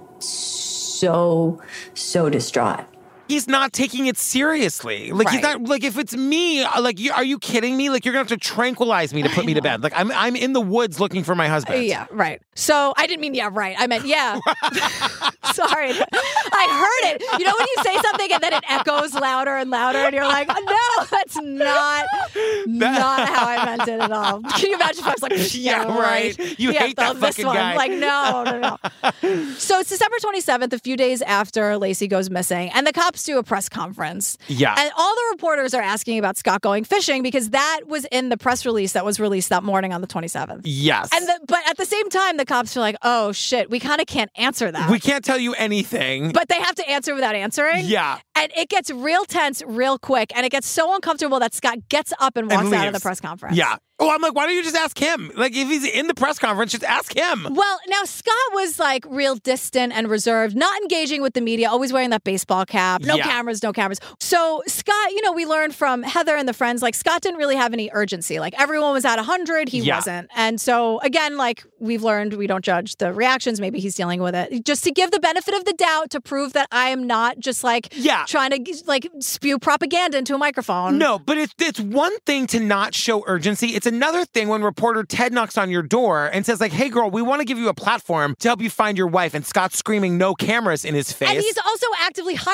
so, so distraught. He's not taking it seriously. Like, right. he's not, like, if it's me, like, you, are you kidding me? Like, you're going to have to tranquilize me to put me to bed. Like, I'm I'm in the woods looking for my husband. Yeah, right. So I didn't mean, yeah, right. I meant, yeah. Sorry. I heard it. You know when you say something and then it echoes louder and louder and you're like, no, that's not, not how I meant it at all. Can you imagine if I was like, yeah, yeah right. right. You yeah, hate that this fucking one. guy. Like, no, no, no. So it's December twenty-seventh, a few days after Lacey goes missing, and the cops do a press conference. Yeah. And all the reporters are asking about Scott going fishing because that was in the press release that was released that morning on the twenty-seventh. Yes. And the, but at the same time, the cops are like, oh, shit, we kind of can't answer that. We can't tell you anything. But they have to answer without answering. Yeah. And it gets real tense real quick. And it gets so uncomfortable that Scott gets up and walks and out of the press conference. Yeah. Oh, I'm like, why don't you just ask him? Like, if he's in the press conference, just ask him. Well, now Scott was like real distant and reserved, not engaging with the media, always wearing that baseball cap. No yeah. cameras, no cameras. So Scott, you know, we learned from Heather and the friends, like Scott didn't really have any urgency. Like everyone was at one hundred, he yeah. wasn't. And so again, like we've learned, we don't judge the reactions. Maybe he's dealing with it. Just to give the benefit of the doubt to prove that I am not just like yeah. trying to like spew propaganda into a microphone. No, but it's, it's one thing to not show urgency. It's another thing when reporter Ted knocks on your door and says like, hey girl, we want to give you a platform to help you find your wife, and Scott's screaming no cameras in his face. And he's also actively hiding something.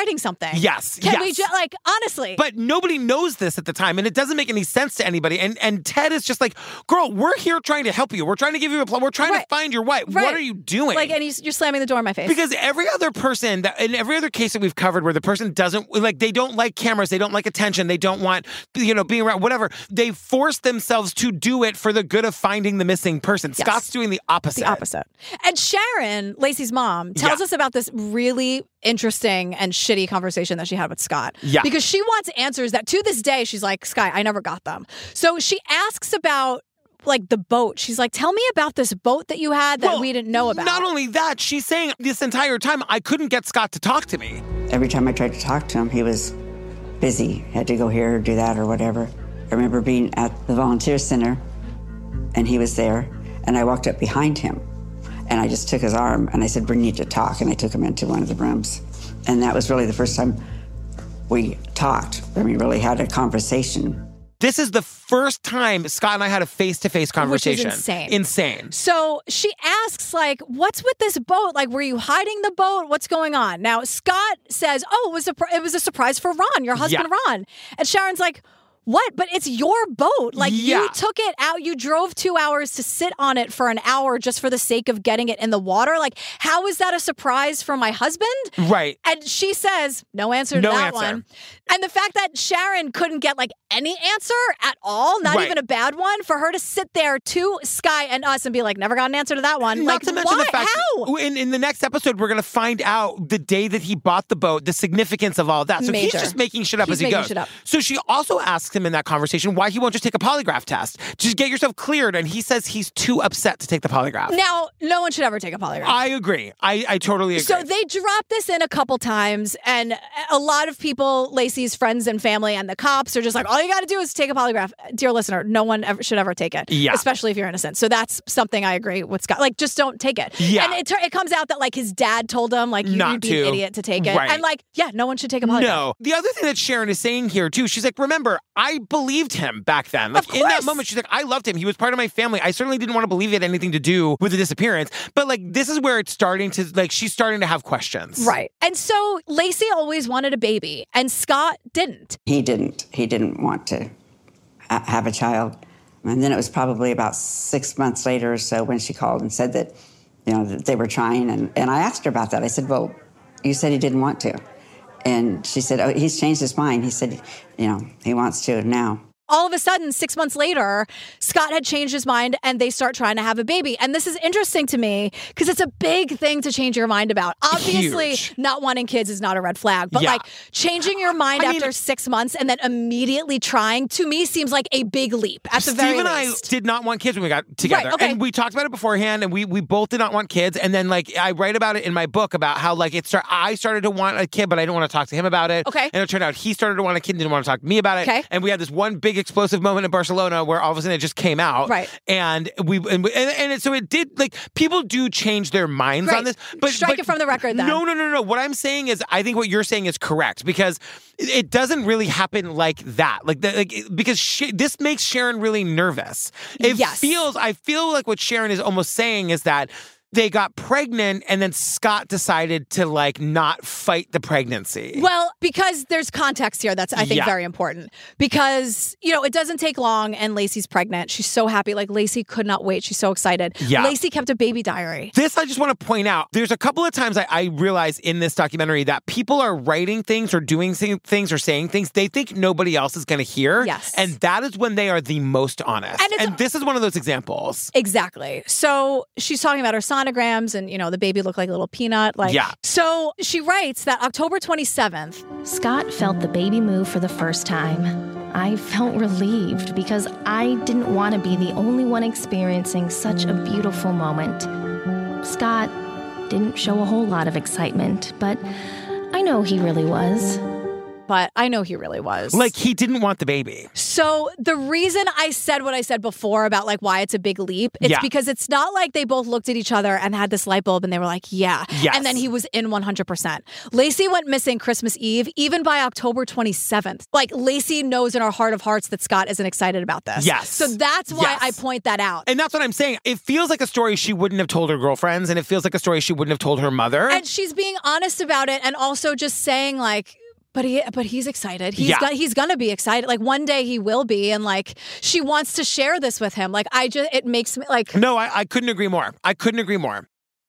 something. Yes, Can yes. we just, like, honestly. But nobody knows this at the time, and it doesn't make any sense to anybody. And and Ted is just like, girl, we're here trying to help you. We're trying to give you a plan. We're trying Right. to find your wife. Right. What are you doing? Like, and he's, you're slamming the door in my face. Because every other person, that in every other case that we've covered where the person doesn't, like, they don't like cameras, they don't like attention, they don't want, you know, being around, whatever, they force themselves to do it for the good of finding the missing person. Yes. Scott's doing the opposite. The opposite. And Sharon, Lacey's mom, tells Yeah. us about this really interesting and shitty conversation that she had with Scott. Yeah. Because she wants answers that to this day, she's like, Sky, I never got them. So she asks about like the boat. She's like, tell me about this boat that you had that Well, we didn't know about. Not only that, she's saying this entire time, I couldn't get Scott to talk to me. Every time I tried to talk to him, he was busy, had to go here or do that or whatever. I remember being at the volunteer center and he was there and I walked up behind him and I just took his arm and I said, we need to talk. And I took him into one of the rooms. And that was really the first time we talked. I mean, really had a conversation. This is the first time Scott and I had a face-to-face conversation. Which is insane. Insane. So she asks, like, what's with this boat? Like, were you hiding the boat? What's going on? Now, Scott says, oh, it was a, it was a surprise for Ron, your husband, Yeah. Ron. And Sharon's like, what? But it's your boat. Like, Yeah. you took it out. You drove two hours to sit on it for an hour just for the sake of getting it in the water. Like, how is that a surprise for my husband? Right. And she says, no answer to No that answer. one. And the fact that Sharon couldn't get like any answer at all, not Right. even a bad one, for her to sit there to Sky and us and be like, never got an answer to that one. Not like, to mention why? the fact How? in, in the next episode, we're going to find out the day that he bought the boat, the significance of all of that. So he's Major. just making shit up He's as he making goes. shit up. So she also asks him in that conversation why he won't just take a polygraph test. Just get yourself cleared. And he says he's too upset to take the polygraph. Now, no one should ever take a polygraph. I agree. I, I totally agree. So they dropped this in a couple times, and a lot of people, Lacey's friends and family and the cops, are just like, all you got to do is take a polygraph. Dear listener, no one ever should ever take it, Yeah. especially if you're innocent. So that's something I agree with Scott. Like, just don't take it. Yeah. And it, tur- it comes out that like his dad told him, like, you, Not you'd be to. an idiot to take it. Right. And like, yeah, no one should take a polygraph. No. The other thing that Sharon is saying here, too, she's like, remember, I believed him back then. Like, Of in that course. moment, she's like, I loved him. He was part of my family. I certainly didn't want to believe it had anything to do with the disappearance. But, like, this is where it's starting to, like, she's starting to have questions. Right. And so Lacey always wanted a baby, and Scott didn't. He didn't. He didn't want to ha- have a child. And then it was probably about six months later or so when she called and said that, you know, that they were trying. And, and I asked her about that. I said, well, you said he didn't want to. And she said, oh, he's changed his mind. He said, you know, he wants to now. All of a sudden, six months later, Scott had changed his mind and they start trying to have a baby. And this is interesting to me because it's a big thing to change your mind about. Obviously, Huge. not wanting kids is not a red flag, but Yeah. like changing your mind I mean- after six months and then immediately trying, to me, seems like a big leap at the Steve very and I least. did not want kids when we got together. Right, okay. And we talked about it beforehand, and we we both did not want kids. And then, like, I write about it in my book about how, like, it start, I started to want a kid, but I didn't want to talk to him about it. Okay. And it turned out he started to want a kid and didn't want to talk to me about it. Okay. And we had this one big explosive moment in Barcelona where all of a sudden it just came out. Right. And we and, we- and, and it, so it did, like, people do change their minds Great. on this. But Strike but- it from the record then. No, no, no, no. What I'm saying is, I think what you're saying is correct, because it it doesn't really happen like that. Like, the, like because she, this makes Sharon really nervous. It Yes. feels, I feel like what Sharon is almost saying is that they got pregnant and then Scott decided to, like, not fight the pregnancy. Well, because there's context here that's, I think, Yeah. very important. Because, you know, it doesn't take long and Lacey's pregnant. She's so happy. Like, Lacey could not wait. She's so excited. Yeah. Lacey kept a baby diary. This, I just want to point out, there's a couple of times I, I realize in this documentary that people are writing things or doing thi- things or saying things they think nobody else is going to hear. Yes. And that is when they are the most honest. And it's- this is one of those examples. Exactly. So she's talking about her sonograms and, you know, the baby looked like a little peanut. Like, Yeah. So she writes that October twenty-seventh, Scott felt the baby move for the first time. I felt relieved because I didn't want to be the only one experiencing such a beautiful moment. Scott didn't show a whole lot of excitement, but I know he really was. but I know he really was. Like, he didn't want the baby. So the reason I said what I said before about like why it's a big leap, it's Yeah. because it's not like they both looked at each other and had this light bulb and they were like, yeah. Yes. And then he was in one hundred percent. Lacey went missing Christmas Eve, even by October twenty-seventh. Like, Lacey knows in her heart of hearts that Scott isn't excited about this. Yes. So that's why Yes. I point that out. And that's what I'm saying. It feels like a story she wouldn't have told her girlfriends, and it feels like a story she wouldn't have told her mother. And she's being honest about it and also just saying, like, But he, but he's excited. He's Yeah. gonna, he's gonna be excited. Like one day he will be, and like she wants to share this with him. Like I just, it makes me like. No, I, I couldn't agree more. I couldn't agree more.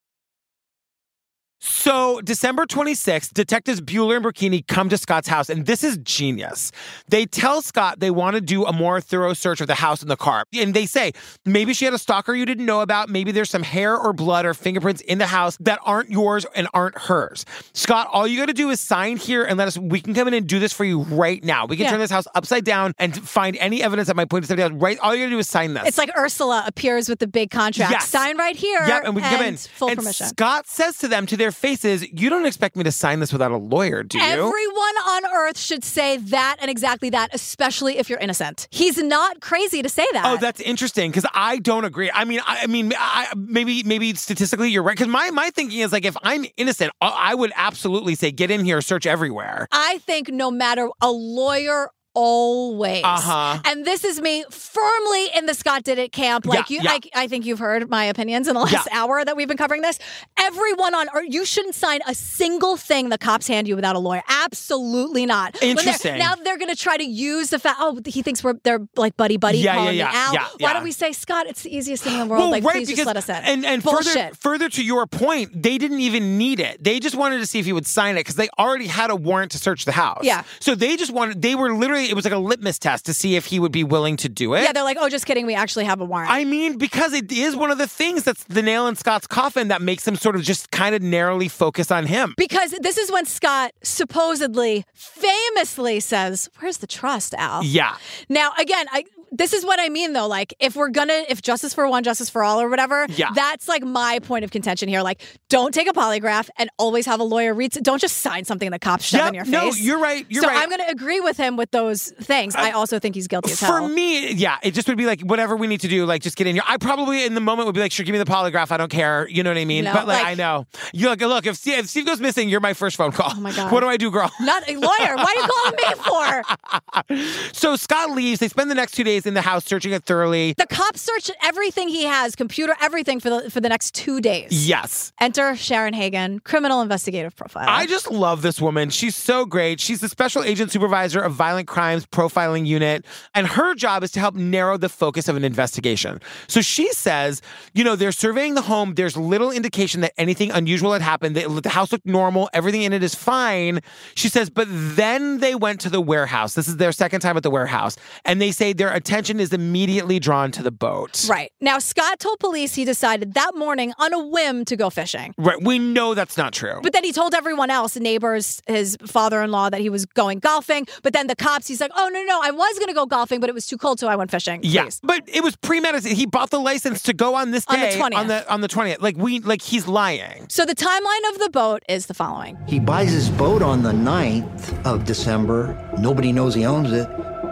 So, December twenty-sixth, Detectives Bueller and Burkini come to Scott's house, and this is genius. They tell Scott they want to do a more thorough search of the house and the car. And they say, maybe she had a stalker you didn't know about. Maybe there's some hair or blood or fingerprints in the house that aren't yours and aren't hers. Scott, all you got to do is sign here and let us, we can come in and do this for you right now. We can Yeah. turn this house upside down and find any evidence that might point to something else. Right, all you got to do is sign this. It's like Ursula appears with the big contract. Yes. Sign right here. Yep, and we can come in. Full and permission. Scott says to them, to their faces, you don't expect me to sign this without a lawyer, do you? Everyone on earth should say that and exactly that, especially if you're innocent. He's not crazy to say that. Oh, that's interesting because I don't agree. I mean, I, I mean, I, maybe, maybe statistically you're right. Because my my thinking is like, if I'm innocent, I I would absolutely say, get in here, search everywhere. I think no matter a lawyer. Always. Uh-huh. And this is me firmly in the Scott did it camp. Like Yeah, you, yeah. I, I think you've heard my opinions in the last Yeah. hour that we've been covering this. Everyone on earth, you shouldn't sign a single thing the cops hand you without a lawyer. Absolutely not. When they're- Interesting. now they're going to try to use the fact, oh, he thinks we're, they're like buddy buddy Yeah, calling yeah, me yeah, out. yeah, Why yeah. don't we say, Scott, it's the easiest thing in the world. Well, like, right, please because, just let us in. And, and Bullshit. further, further to your point, they didn't even need it. They just wanted to see if he would sign it because they already had a warrant to search the house. Yeah. So they just wanted, they were literally, it was like a litmus test to see if he would be willing to do it. Yeah, they're like, oh, just kidding. We actually have a warrant. I mean, because it is one of the things that's the nail in Scott's coffin that makes him sort of just kind of narrowly focus on him. Because this is when Scott supposedly, famously says, where's the trust, Al? Yeah. Now, again, I this is what I mean, though. Like, if we're gonna, if justice for one, justice for all or whatever, Yeah. that's like my point of contention here. Like, don't take a polygraph and always have a lawyer read. Don't just sign something the cops shove Yep, in your face. no, you're right, you're so right. I'm going to agree with him with those things. I also think he's guilty as hell. For me, yeah, it just would be like, whatever we need to do, like, just get in here. I probably, in the moment, would be like, sure, give me the polygraph. I don't care. You know what I mean? No, but, like, like- I know. You look, look, if Steve, if Steve goes missing, you're my first phone call. Oh, my God. What do I do, girl? Not a lawyer. Why are you calling me for? So Scott leaves. They spend the next two days in the house searching it thoroughly. The cops search everything he has, computer, everything for the for the next two days. Yes. Enter Sharon Hagen, criminal investigative profiler. I just love this woman. She's so great. She's the special agent supervisor of violent crimes profiling unit, and her job is to help narrow the focus of an investigation. So she says, you know, they're surveying the home. There's little indication that anything unusual had happened. The, the house looked normal. Everything in it is fine. She says, but then they went to the warehouse. This is their second time at the warehouse, and they say their attention is immediately drawn to the boat. Right. Now, Scott told police he decided that morning on a whim to go fishing. Right. We know that's not true. But then he told everyone else, neighbors, his father-in-law, that he was going golfing. But then the cops, he's like, oh, no, no, I was going to go golfing, but it was too cold, so I went fishing. Yeah, Please. but it was premeditated. He bought the license to go on this On the day twentieth. on the on the twentieth. Like we like he's lying. So the timeline of the boat is the following. He buys his boat on the ninth of December. Nobody knows he owns it.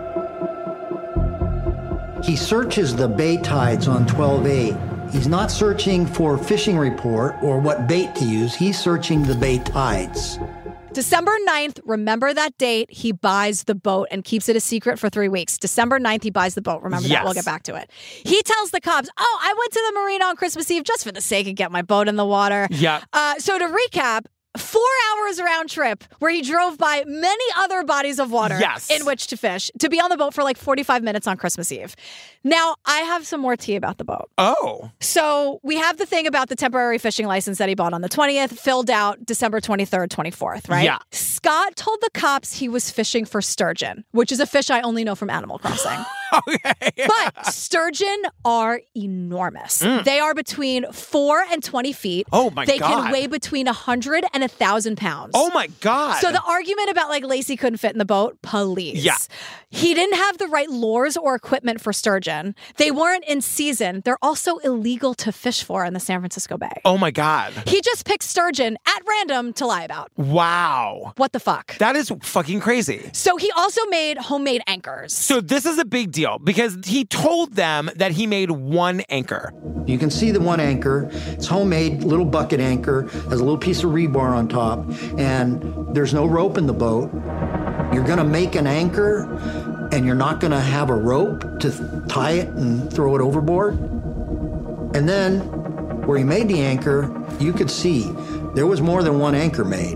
He searches the bay tides on twelve eight. He's not searching for fishing report or what bait to use. He's searching the bay tides. December ninth, remember that date, he buys the boat and keeps it a secret for three weeks. December ninth, he buys the boat. Remember Yes. that? We'll get back to it. He tells the cops, oh, I went to the marina on Christmas Eve just for the sake of getting my boat in the water. Yeah. Uh, so to recap, four hours round trip where he drove by many other bodies of water Yes. in which to fish, to be on the boat for like forty-five minutes on Christmas Eve. Now, I have some more tea about the boat. Oh. So we have the thing about the temporary fishing license that he bought on the twentieth, filled out December twenty-third, twenty-fourth, right? Yeah. Scott told the cops he was fishing for sturgeon, which is a fish I only know from Animal Crossing. Okay. But sturgeon are enormous. Mm. They are between four and twenty feet. Oh, my they God. They can weigh between one hundred and one thousand pounds. Oh my God. So the argument about like Lacey couldn't fit in the boat, police. Yeah. He didn't have the right lures or equipment for sturgeon. They weren't in season. They're also illegal to fish for in the San Francisco Bay. Oh my God. He just picked sturgeon at random to lie about. Wow. What the fuck? That is fucking crazy. So he also made homemade anchors. So this is a big deal because he told them that he made one anchor. You can see the one anchor. It's homemade, little bucket anchor, has a little piece of rebar on top, and there's no rope in the boat. You're gonna make an anchor, and you're not gonna have a rope to th- tie it and throw it overboard. And then, where he made the anchor, you could see there was more than one anchor made.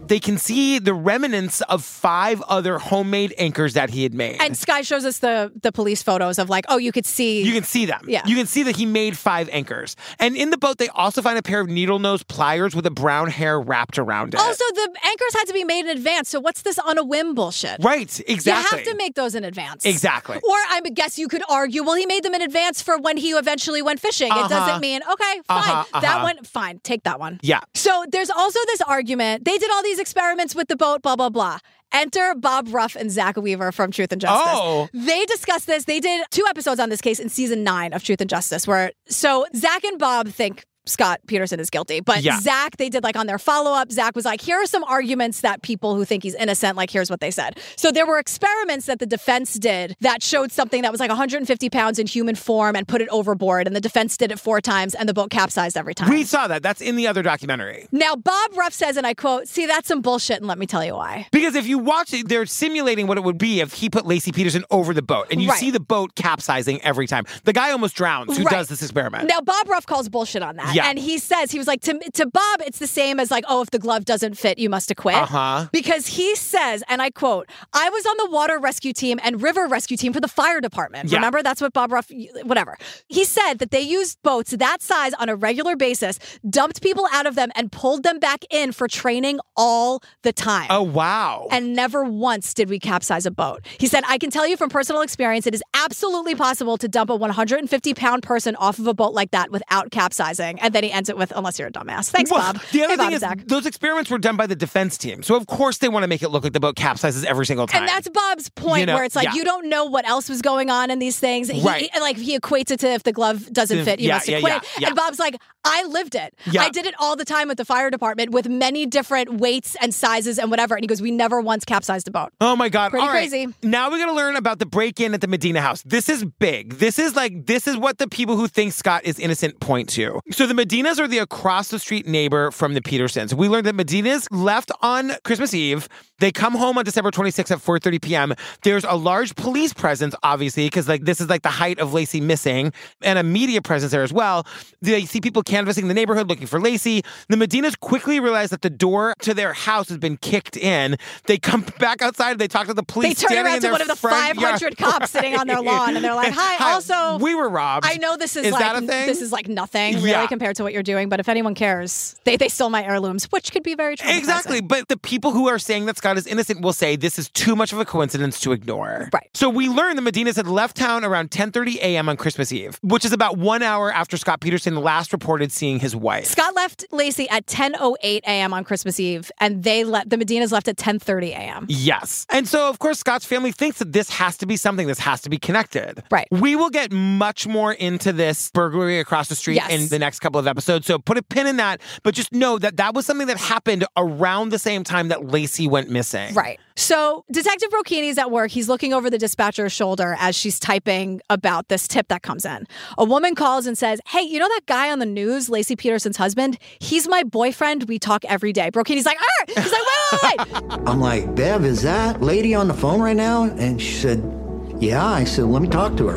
they can see the remnants of five other homemade anchors that he had made. And Sky shows us the the police photos of like, oh, you could see. You can see them. Yeah. You can see that he made five anchors. And in the boat, they also find a pair of needle nose pliers with a brown hair wrapped around it. Also, the anchors had to be made in advance. So what's this on a whim bullshit? Right, exactly. You have to make those in advance. Exactly. Or I guess you could argue, well, he made them in advance for when he eventually went fishing. Uh-huh. It doesn't mean, okay, fine. Uh-huh, uh-huh. That one, fine. Take that one. Yeah. So there's also this argument. They did all these experiments with the boat, blah, blah, blah. Enter Bob Ruff and Zach Weaver from Truth and Justice. Oh. They discussed this. They did two episodes on this case in season nine of Truth and Justice where, so Zach and Bob think Scott Peterson is guilty. But yeah. Zach, they did like on their follow-up, Zach was like, here are some arguments that people who think he's innocent, like here's what they said. So there were experiments that the defense did that showed something that was like one hundred fifty pounds in human form and put it overboard. And the defense did it four times and the boat capsized every time. We saw that. That's in the other documentary. Now, Bob Ruff says, and I quote, see, that's some bullshit and let me tell you why. Because if you watch it, they're simulating what it would be if he put Lacey Peterson over the boat. And you Right. see the boat capsizing every time. The guy almost drowns who Right. does this experiment. Now, Bob Ruff calls bullshit on that. Yeah. And he says, he was like, to, to Bob, it's the same as like, oh, if the glove doesn't fit, you must acquit. Uh-huh. Because he says, and I quote, I was on the water rescue team and river rescue team for the fire department. Yeah. Remember? That's what Bob Ruff, whatever. He said that they used boats that size on a regular basis, dumped people out of them and pulled them back in for training all the time. Oh, wow. And never once did we capsize a boat. He said, I can tell you from personal experience, it is absolutely possible to dump a one hundred fifty pound person off of a boat like that without capsizing. And then he ends it with, unless you're a dumbass. Thanks, Well, Bob. The other hey, Bob thing is, Zach. those experiments were done by the defense team. So, of course, they want to make it look like the boat capsizes every single time. And that's Bob's point, You know, where it's like, yeah. you don't know what else was going on in these things. He, Right. he- like, he equates it to if the glove doesn't fit, you Yeah, must yeah, acquit. yeah, yeah. And Bob's like, I lived it. Yeah. I did it all the time with the fire department with many different weights and sizes and whatever. And he goes, we never once capsized a boat. Oh my God. Pretty All right. crazy. Now we're going to learn about the break-in at the Medina house. This is big. This is like, this is what the people who think Scott is innocent point to. So the Medinas are the across the street neighbor from the Petersons. We learned that Medinas left on Christmas Eve. They come home on December twenty-sixth at four thirty p.m. There's a large police presence, obviously, because like this is like the height of Lacey missing, and a media presence there as well. They see people canvassing the neighborhood looking for Lacey. The Medinas quickly realize that the door to their house has been kicked in. They come back outside. They talk to the police. They turn standing around in to their one of the front five hundred yard. cops sitting on their lawn, and they're like, "Hi, Hi, also, we were robbed." I know this is, Is like that a thing? this is like nothing really Yeah. compared to what you're doing, but if anyone cares, they they stole my heirlooms, which could be very traumatizing. Exactly. But the people who are saying that Scott is innocent will say this is too much of a coincidence to ignore. Right. So we learned the Medinas had left town around ten thirty a.m. on Christmas Eve, which is about one hour after Scott Peterson last reported seeing his wife. Scott left Lacey at ten oh eight a.m. on Christmas Eve, and they left the Medinas left at ten thirty a.m. Yes. And so, of course, Scott's family thinks that this has to be something. This has to be connected. Right. We will get much more into this burglary across the street Yes. in the next couple of episodes. So put a pin in that. But just know that that was something that happened around the same time that Lacey went missing. Right. So Detective Brocchini's at work. He's looking over the dispatcher's shoulder as she's typing about this tip that comes in. A woman calls and says, hey, you know that guy on the news, Lacey Peterson's husband? He's my boyfriend. We talk every day. Brocchini's like, ah! He's like, wait, wait, wait. I'm like, Bev, is that lady on the phone right now? And she said, yeah. I said, let me talk to her.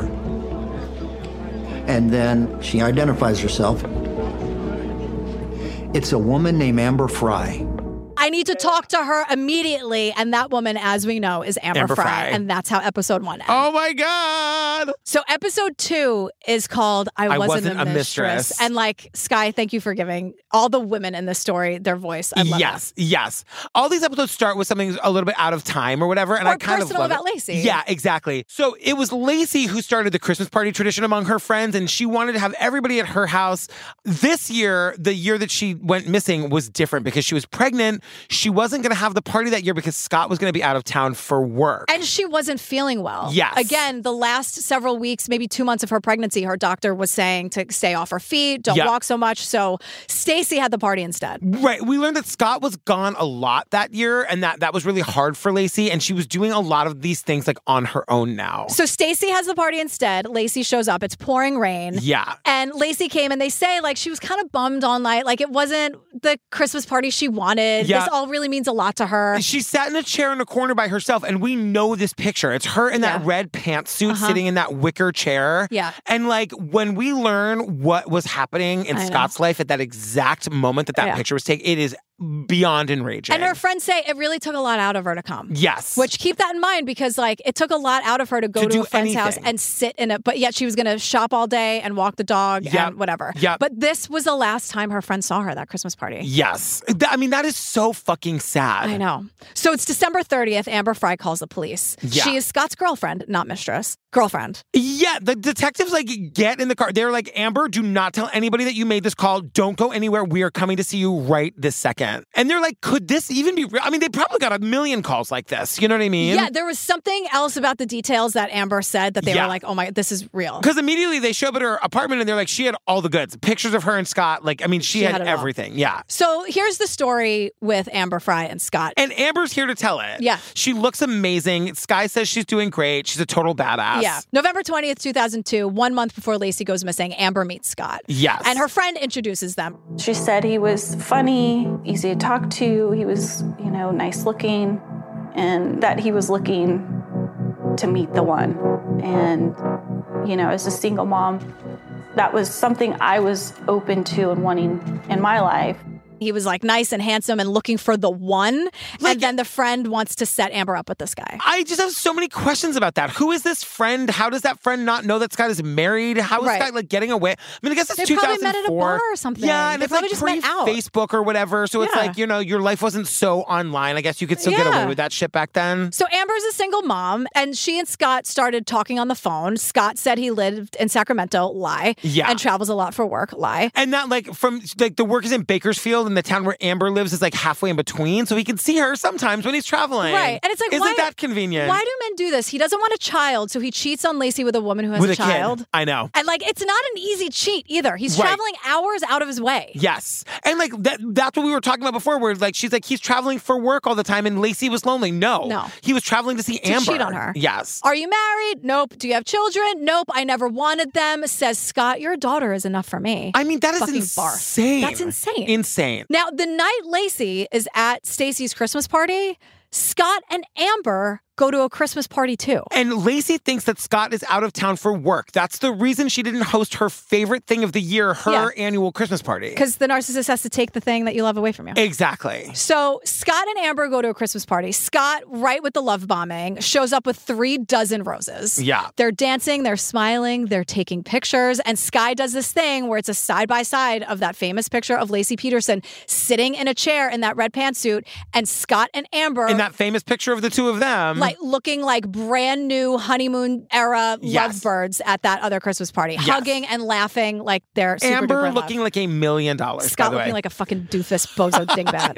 And then she identifies herself. It's a woman named Amber Fry. I need to talk to her immediately. And that woman, as we know, is Amber, Amber Fry. Fry. And that's how episode one ends. Oh my God. So episode two is called I, I Wasn't, Wasn't a, a mistress. Mistress. And like, Sky, thank you for giving all the women in this story their voice. I love yes, it. yes. All these episodes start with something a little bit out of time or whatever, and Or I kind of personal love about it. Lacey. Yeah, exactly. So it was Lacey who started the Christmas party tradition among her friends, and she wanted to have everybody at her house. This year, the year that she went missing, was different because she was pregnant. She wasn't going to have the party that year because Scott was going to be out of town for work. And she wasn't feeling well. Yes. Again, the last several weeks, maybe two months of her pregnancy, her doctor was saying to stay off her feet, don't Yeah. walk so much. So Stacy had the party instead. Right. We learned that Scott was gone a lot that year, and that that was really hard for Lacey, and she was doing a lot of these things like on her own now. So Stacy has the party instead. Lacey shows up. It's pouring rain. Yeah. And Lacey came and they say like she was kind of bummed all night. Like it wasn't the Christmas party she wanted. Yeah. This all really means a lot to her. She sat in a chair in a corner by herself, and we know this picture. It's her in that Yeah. red pantsuit Uh-huh. sitting in that wicker chair. Yeah. And like when we learn what was happening in I know. Scott's life at that exact moment that that Yeah. picture was taken, it is beyond enraging. And her friends say it really took a lot out of her to come. Yes. Which, keep that in mind, because like it took a lot out of her to go To to, do a friend's house anything. and sit in it. But yet she was going to shop all day and walk the dog Yep. and whatever. Yep. But this was the last time her friend saw her, that Christmas party. Yes. Th- I mean, that is so fucking sad. I know. So it's December thirtieth. Amber Fry calls the police. Yeah. She is Scott's girlfriend, not mistress. Girlfriend. Yeah, the detectives like get in the car. They're like, Amber, do not tell anybody that you made this call. Don't go anywhere. We are coming to see you right this second. And they're like, could this even be real? I mean, they probably got a million calls like this. You know what I mean? Yeah, there was something else about the details that Amber said that they Yeah. were like, oh my, this is real. Because immediately they show up at her apartment and they're like, she had all the goods. Pictures of her and Scott. Like, I mean, she, She had, had it all. everything. Yeah. So here's the story with Amber Fry and Scott. And Amber's here to tell it. Yeah. She looks amazing. Sky says she's doing great. She's a total badass. Yeah. November twentieth, two thousand two, one month before Lacey goes missing, Amber meets Scott. Yes. And her friend introduces them. She said he was funny, easy to talk to, he was, you know, nice looking, and that he was looking to meet the one. And, you know, as a single mom, that was something I was open to and wanting in my life. He was like nice and handsome and looking for the one. And then the friend wants to set Amber up with this guy. I just have so many questions about that. Who is this friend? How does that friend not know that Scott is married? How is Right. Scott like getting away? I mean, I guess it's They two thousand four. probably met at a bar or something. Yeah, and They it's like probably just met out. pre-Facebook or whatever. So it's Yeah. like, you know, your life wasn't so online. I guess you could still get Yeah. away with that shit back then. So Amber's a single mom, and she and Scott started talking on the phone. Scott said he lived in Sacramento, lie. Yeah. And travels a lot for work, lie. And that like from like the work is in Bakersfield and the town where Amber lives is like halfway in between. So he can see her sometimes when he's traveling. Right. And it's like, Isn't why, that convenient? Why do men do this? He doesn't want a child, so he cheats on Lacey with a woman who has with a, a child. kid? I know. And like, it's not an easy cheat either. He's Right. traveling hours out of his way. Yes. And like that that's what we were talking about before, where like she's like, he's traveling for work all the time and Lacey was lonely. No. No. He was traveling to see To Amber. cheat on her. Yes. Are you married? Nope. Do you have children? Nope. I never wanted them. Says Scott, your daughter is enough for me. I mean, that is Fucking insane. Barf. That's insane. Insane. Now, the night Lacey is at Stacy's Christmas party, Scott and Amber go to a Christmas party too. And Lacey thinks that Scott is out of town for work. That's the reason she didn't host her favorite thing of the year, her Yeah. annual Christmas party. Because the narcissist has to take the thing that you love away from you. Exactly. So Scott and Amber go to a Christmas party. Scott, right with the love bombing, shows up with three dozen roses. Yeah. They're dancing, they're smiling, they're taking pictures. And Sky does this thing where it's a side by side of that famous picture of Lacey Peterson sitting in a chair in that red pantsuit, and Scott and Amber In that famous picture of the two of them. like looking like brand new honeymoon era Yes. lovebirds at that other Christmas party, Yes. hugging and laughing like they're super Amber duper in looking love. like a million dollars. Scott by the looking way. like a fucking doofus bozo dingbat.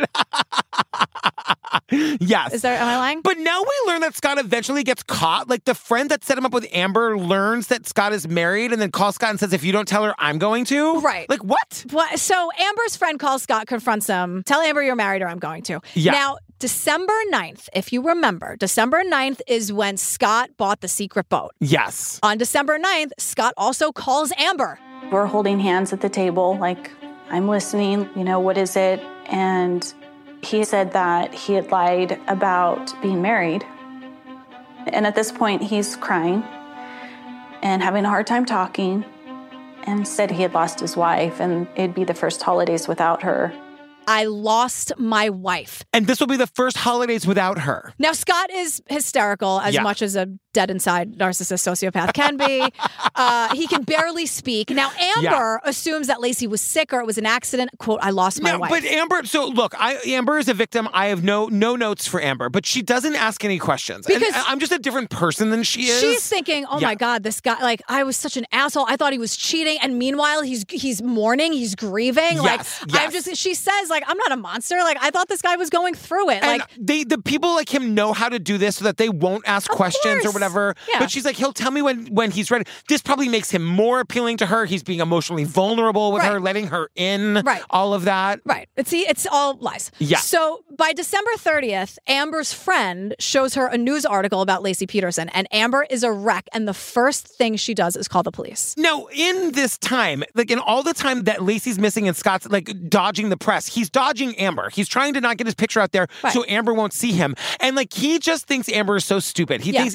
Yes. Is there? Am I lying? But now we learn that Scott eventually gets caught. Like the friend that set him up with Amber learns that Scott is married and then calls Scott and says, if you don't tell her, I'm going to. Right. Like what? What? So Amber's friend calls Scott, confronts him. Tell Amber you're married or I'm going to. Yeah. Now, December ninth, if you remember, December ninth is when Scott bought the secret boat. Yes. On December ninth, Scott also calls Amber. We're holding hands at the table, like, I'm listening, you know, what is it? And he said that he had lied about being married. And at this point, he's crying and having a hard time talking, and said he had lost his wife and it'd be the first holidays without her. I lost my wife. And this will be the first holidays without her. Now, Scott is hysterical as Yeah. much as a dead inside narcissist sociopath can be. uh, he can barely speak. Now, Amber Yeah. assumes that Lacey was sick or it was an accident. Quote, I lost my No, wife. but Amber, so look, I Amber is a victim. I have no no notes for Amber, but she doesn't ask any questions. And Because- I'm just a different person than she is. She's thinking, oh Yeah. my God, this guy, like, I was such an asshole. I thought he was cheating. And meanwhile, he's he's mourning, he's grieving. Like, Yes, I'm yes. just, she says, like, I'm not a monster. Like, I thought this guy was going through it. And Like, they, the people like him know how to do this so that they won't ask questions or course. whatever. Yeah. But she's like, he'll tell me when when he's ready. This probably makes him more appealing to her. He's being emotionally vulnerable with Right. her, letting her in. Right. All of that. Right. It's it's all lies. Yeah. So by December thirtieth, Amber's friend shows her a news article about Lacey Peterson, and Amber is a wreck. And the first thing she does is call the police. Now, in this time, like in all the time that Lacey's missing and Scott's like dodging the press, he's dodging Amber. He's trying to not get his picture out there Right. so Amber won't see him. And like he just thinks Amber is so stupid. He Yeah. thinks Amber doesn't watch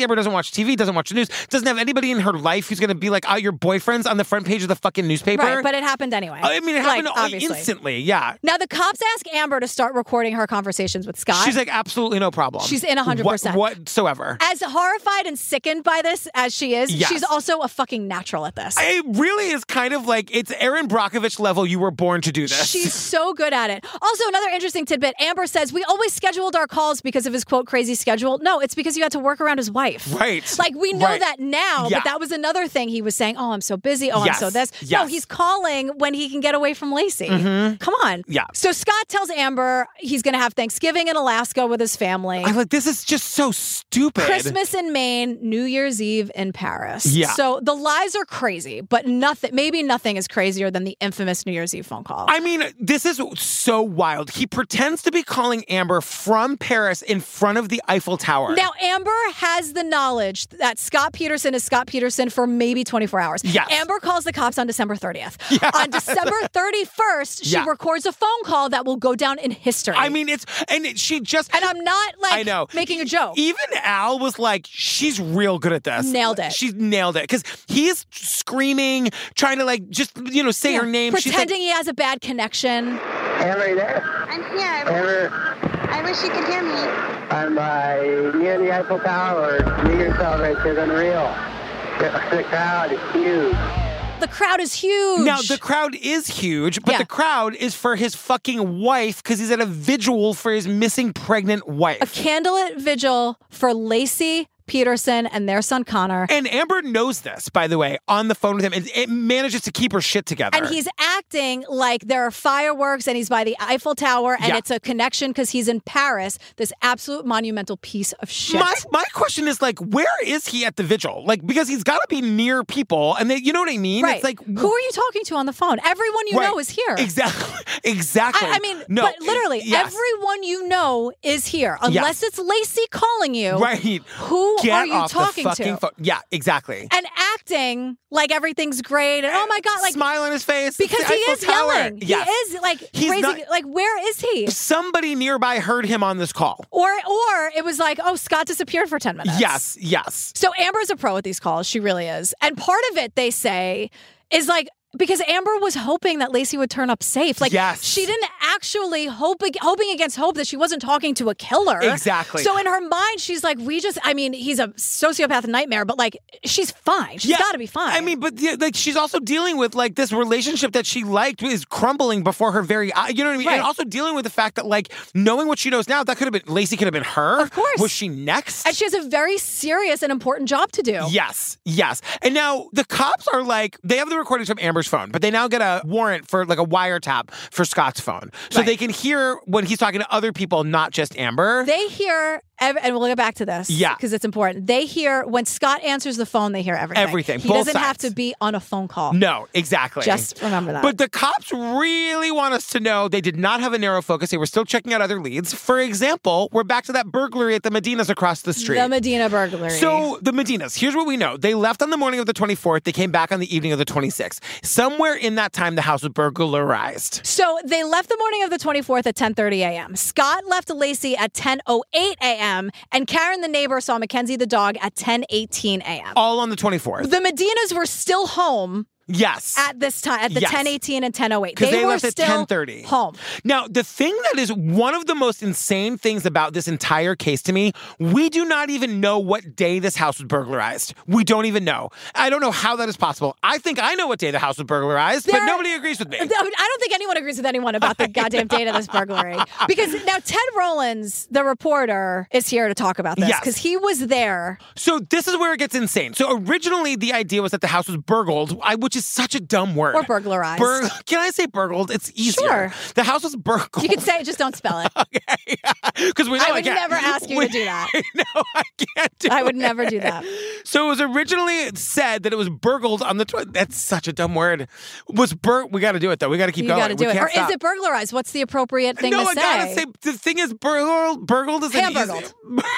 watch T V, doesn't watch the news, doesn't have anybody in her life who's going to be like, oh, your boyfriend's on the front page of the fucking newspaper. Right, but it happened anyway. I mean, it Like, happened obviously. instantly, yeah. Now, the cops ask Amber to start recording her conversations with Scott. She's like, absolutely no problem. She's in one hundred percent. What, whatsoever. As horrified and sickened by this as she is, Yes. she's also a fucking natural at this. It really is kind of like, it's Erin Brockovich level, you were born to do this. She's so good at it. Also, another interesting tidbit, Amber says, we always scheduled our calls because of his, quote, crazy schedule. No, it's because you had to work around his wife. Right. Like, we know Right. that now, Yeah. but that was another thing he was saying, oh, I'm so busy. Oh, Yes. I'm so this. No, Yes. he's calling when he can get away from Lacey. Mhm. Come on. Yeah. So Scott tells Amber he's going to have Thanksgiving in Alaska with his family. I'm like, this is just so stupid. Christmas in Maine, New Year's Eve in Paris. Yeah. So the lies are crazy, but nothing, maybe nothing is crazier than the infamous New Year's Eve phone call. I mean, this is so wild. He pretends to be calling Amber from Paris in front of the Eiffel Tower. Now, Amber has the knowledge that Scott Peterson is Scott Peterson for maybe twenty-four hours. Yes. Amber calls the cops on December thirtieth. On December thirty-first, she Yeah. records a phone call that will go down in history. I mean, it's, and it- she just. And I'm not like I know. making a joke. Even Al was like, she's real good at this. Nailed it. She's nailed it. Because he's screaming, trying to like, just, you know, say Yeah. her name. She's like, Pretending he has a bad connection. Amber, you there? I'm here. Amber, I wish you could hear me. I'm uh, near the Eiffel Tower. New Year's celebration is unreal. The, the crowd is huge. The crowd is huge. Now, the crowd is huge, but Yeah. the crowd is for his fucking wife because he's at a vigil for his missing pregnant wife. A candlelit vigil for Lacey Peterson and their son Connor. And Amber knows this, by the way, on the phone with him, and it manages to keep her shit together. And he's acting like there are fireworks and he's by the Eiffel Tower and Yeah. it's a connection because he's in Paris, this absolute monumental piece of shit. My my question is like, where is he at the vigil? Like, because he's got to be near people, and they, you know what I mean? Right. It's like, who are you talking to on the phone? Everyone you Right. know is here. Exactly. Exactly. I, I mean, no, but literally, yes. everyone you know is here, unless it's Lacey calling you. Right. Who Get are you off talking the fucking to? phone. Yeah, exactly. And acting like everything's great, and oh my god, like smile on his face because It's he the is Eiffel Tower. yelling. Yes. He is like He's raising. not- like, where is he? Somebody nearby heard him on this call. Or, or it was like, oh, Scott disappeared for ten minutes. Yes, yes. So Amber's a pro at these calls. She really is. And part of it, they say, is like, because Amber was hoping that Lacey would turn up safe. Like, Yes. she didn't actually hope, hoping against hope that she wasn't talking to a killer. Exactly. So in her mind, she's like, we just, I mean, he's a sociopath nightmare, but like, she's fine. She's Yeah. got to be fine. I mean, but yeah, like she's also dealing with like this relationship that she liked is crumbling before her very eyes. You know what I mean? Right. And also dealing with the fact that like knowing what she knows now, that could have been Lacey could have been her. Of course. Was she next? And she has a very serious and important job to do. Yes, yes. And now the cops are like, they have the recordings from Amber's phone, but they now get a warrant for like a wiretap for Scott's phone. So Right. they can hear when he's talking to other people, not just Amber. They hear, ev- and we'll get back to this. Yeah. Because it's important. They hear, when Scott answers the phone, they hear everything. Everything, He both doesn't have sides. to be on a phone call. No, exactly. Just remember that. But the cops really want us to know they did not have a narrow focus. They were still checking out other leads. For example, we're back to that burglary at the Medinas across the street. The Medina burglary. So the Medinas, here's what we know. They left on the morning of the twenty-fourth. They came back on the evening of the twenty-sixth. Somewhere in that time, the house was burglarized. So they left the morning of the twenty-fourth at ten thirty a.m. Scott left Lacey at ten oh eight a.m. and Karen, the neighbor, saw Mackenzie the dog at ten eighteen a.m. All on the twenty-fourth. The Medinas were still home Yes. at this time, at the Yes. ten eighteen and ten oh eight. Because they, were left at still ten thirty. home. Now, the thing that is one of the most insane things about this entire case to me, we do not even know what day this house was burglarized. We don't even know. I don't know how that is possible. I think I know what day the house was burglarized, but There- nobody agrees with me. I don't think anyone agrees with anyone about the goddamn date of this burglary. Because now Ted Rollins, the reporter, is here to talk about this. Yes. Because he was there. So this is where it gets insane. So originally the idea was that the house was burgled, I, which is such a dumb word. Or burglarized. Bur- Can I say burgled? It's easier. Sure. The house was burgled. You can say it, just don't spell it. Because we know I would can't. never ask you We- to do that. No, I can't do I would it. never do that. So it was originally said that it was burgled on the. Tw- That's such a dumb word. Was bur? We got to do it though. We got to keep You going. got to do we it. can't Or stop. is it burglarized? What's the appropriate thing no, to I say? gotta say the thing is burgled. Burgled is an Hamburgled.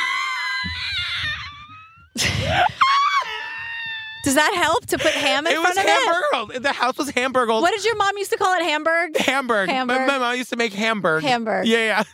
easy. Does that help to put ham in It was front of hamburgled. The house was hamburgled. it? What did your mom used to call it? Hamburg? Hamburg. Hamburg. My, my mom used to make Hamburg. Hamburg. Yeah, yeah.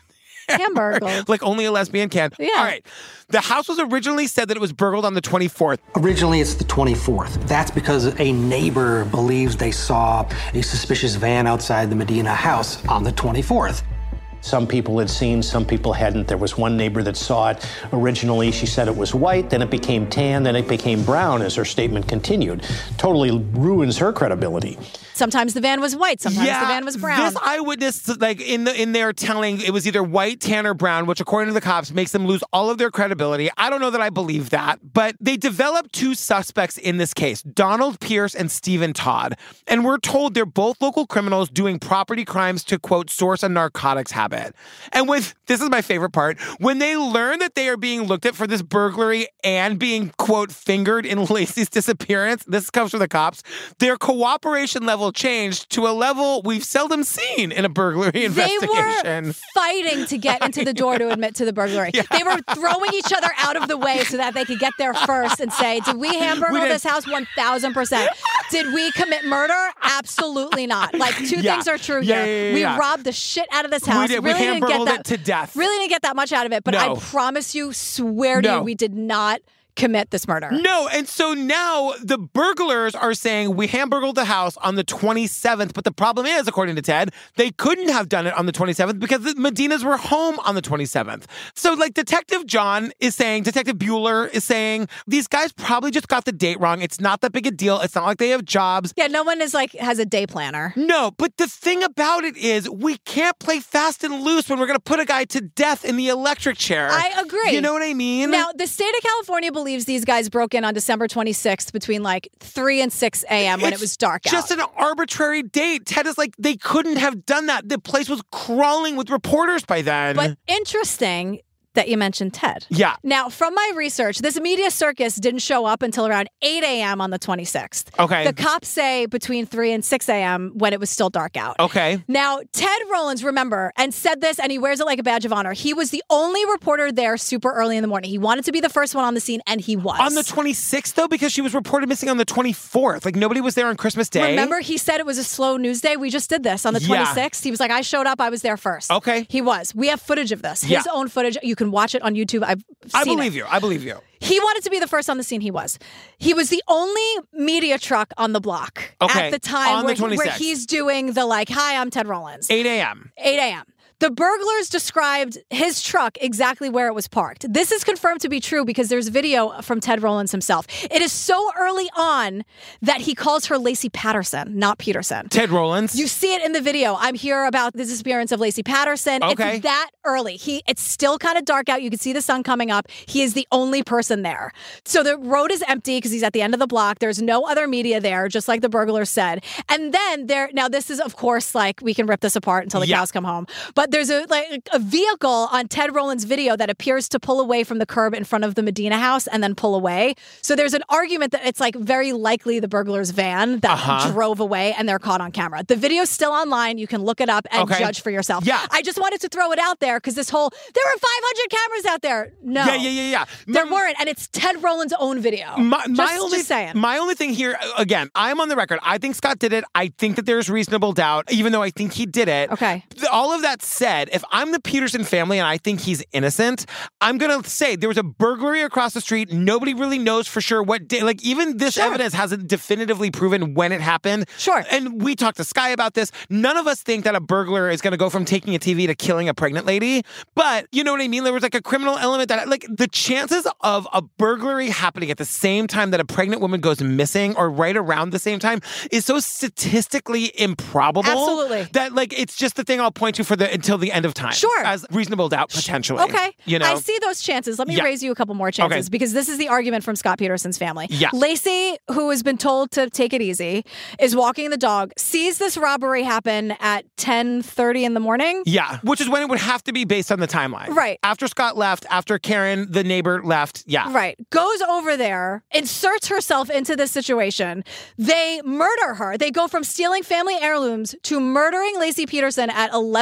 Hamburgled. Like only a lesbian can. Yeah. All right. The house was originally said that it was burgled on the twenty-fourth. Originally, it's the twenty-fourth. That's because a neighbor believes they saw a suspicious van outside the Medina house on the twenty-fourth. Some people had seen, some people hadn't. There was one neighbor that saw it. Originally, she said it was white, then it became tan, then it became brown as her statement continued. Totally ruins her credibility. Sometimes the van was white, sometimes yeah, the van was brown. This eyewitness, like in the in there telling it was either white, tan, or brown, which according to the cops makes them lose all of their credibility. I don't know that I believe that, but they developed two suspects in this case, Donald Pierce and Stephen Todd. And we're told they're both local criminals doing property crimes to, quote, source a narcotics habit. And with, this is my favorite part, when they learn that they are being looked at for this burglary and being, quote, fingered in Laci's disappearance, this comes from the cops, their cooperation level changed to a level we've seldom seen in a burglary investigation. They were fighting to get into the door to admit to the burglary. Yeah. They were throwing each other out of the way so that they could get there first and say, did we hamburgle this house? one thousand percent. Did we commit murder? Absolutely not. Like, two yeah. things are true yeah, here. Yeah, yeah, we yeah. robbed the shit out of this house. We did. Really we didn't get hamburgled that, it to death. Really didn't get that much out of it, but no. I promise you, swear to no. you, we did not commit this murder. No, and so now the burglars are saying we hamburgled the house on the twenty-seventh, but the problem is, according to Ted, they couldn't have done it on the twenty-seventh because the Medinas were home on the twenty-seventh. So like Detective John is saying, Detective Bueller is saying, these guys probably just got the date wrong. It's not that big a deal. It's not like they have jobs. Yeah, no one is like, has a day planner. No, but the thing about it is we can't play fast and loose when we're going to put a guy to death in the electric chair. I agree. You know what I mean? Now, the state of California believes these guys broke in on December twenty-sixth between like three and six a.m. when it's it was dark out. Just an arbitrary date. Ted is like, they couldn't have done that. The place was crawling with reporters by then. But interesting that you mentioned Ted. Yeah. Now, from my research, this media circus didn't show up until around eight a.m. on the twenty-sixth. Okay. The cops say between three and six a.m. when it was still dark out. Okay. Now, Ted Rollins, remember, and said this, and he wears it like a badge of honor. He was the only reporter there super early in the morning. He wanted to be the first one on the scene, and he was. On the twenty-sixth, though, because she was reported missing on the twenty-fourth. Like, nobody was there on Christmas Day. Remember, he said it was a slow news day? We just did this on the twenty-sixth. Yeah. He was like, I showed up, I was there first. Okay. He was. We have footage of this. His yeah. own footage. You can watch it on YouTube. I've seen I believe it. you. I believe you. He wanted to be the first on the scene. He was. He was the only media truck on the block okay. at the time on where, the where he's doing the like, hi, I'm Ted Rollins. eight a.m. eight a.m. The burglars described his truck exactly where it was parked. This is confirmed to be true because there's video from Ted Rollins himself. It is so early on that he calls her Laci Patterson, not Peterson. Ted Rollins? You see it in the video. I'm here about the disappearance of Laci Patterson. Okay. It's that early. He, it's still kind of dark out. You can see the sun coming up. He is the only person there. So the road is empty because he's at the end of the block. There's no other media there, just like the burglars said. And then there, now this is, of course, like we can rip this apart until the yeah. cows come home. But there's a like a vehicle on Ted Rollins' video that appears to pull away from the curb in front of the Medina house and then pull away. So there's an argument that it's like very likely the burglar's van that uh-huh. drove away and they're caught on camera. The video's still online. You can look it up and okay. judge for yourself. Yeah. I just wanted to throw it out there because this whole, there were five hundred cameras out there. No. Yeah, yeah, yeah, yeah. There my, weren't. And it's Ted Rollins' own video. My, my just, only, just saying. My only thing here, again, I'm on the record. I think Scott did it. I think that there's reasonable doubt, even though I think he did it. Okay. All of that said, if I'm the Peterson family and I think he's innocent, I'm going to say there was a burglary across the street. Nobody really knows for sure what day. Like, even this sure. evidence hasn't definitively proven when it happened. Sure. And we talked to Sky about this. None of us think that a burglar is going to go from taking a T V to killing a pregnant lady. But you know what I mean? There was like a criminal element that, like, the chances of a burglary happening at the same time that a pregnant woman goes missing or right around the same time is so statistically improbable. Absolutely. That, like, it's just the thing I'll point to for the until the end of time. Sure. As reasonable doubt, potentially. Okay. You know? I see those chances. Let me yeah. raise you a couple more chances okay. because this is the argument from Scott Peterson's family. Yeah. Laci, who has been told to take it easy, is walking the dog, sees this robbery happen at ten thirty in the morning. Yeah. Which is when it would have to be based on the timeline. Right. After Scott left, after Karen, the neighbor, left. Yeah. Right. Goes over there, inserts herself into this situation. They murder her. They go from stealing family heirlooms to murdering Laci Peterson at eleven o'clock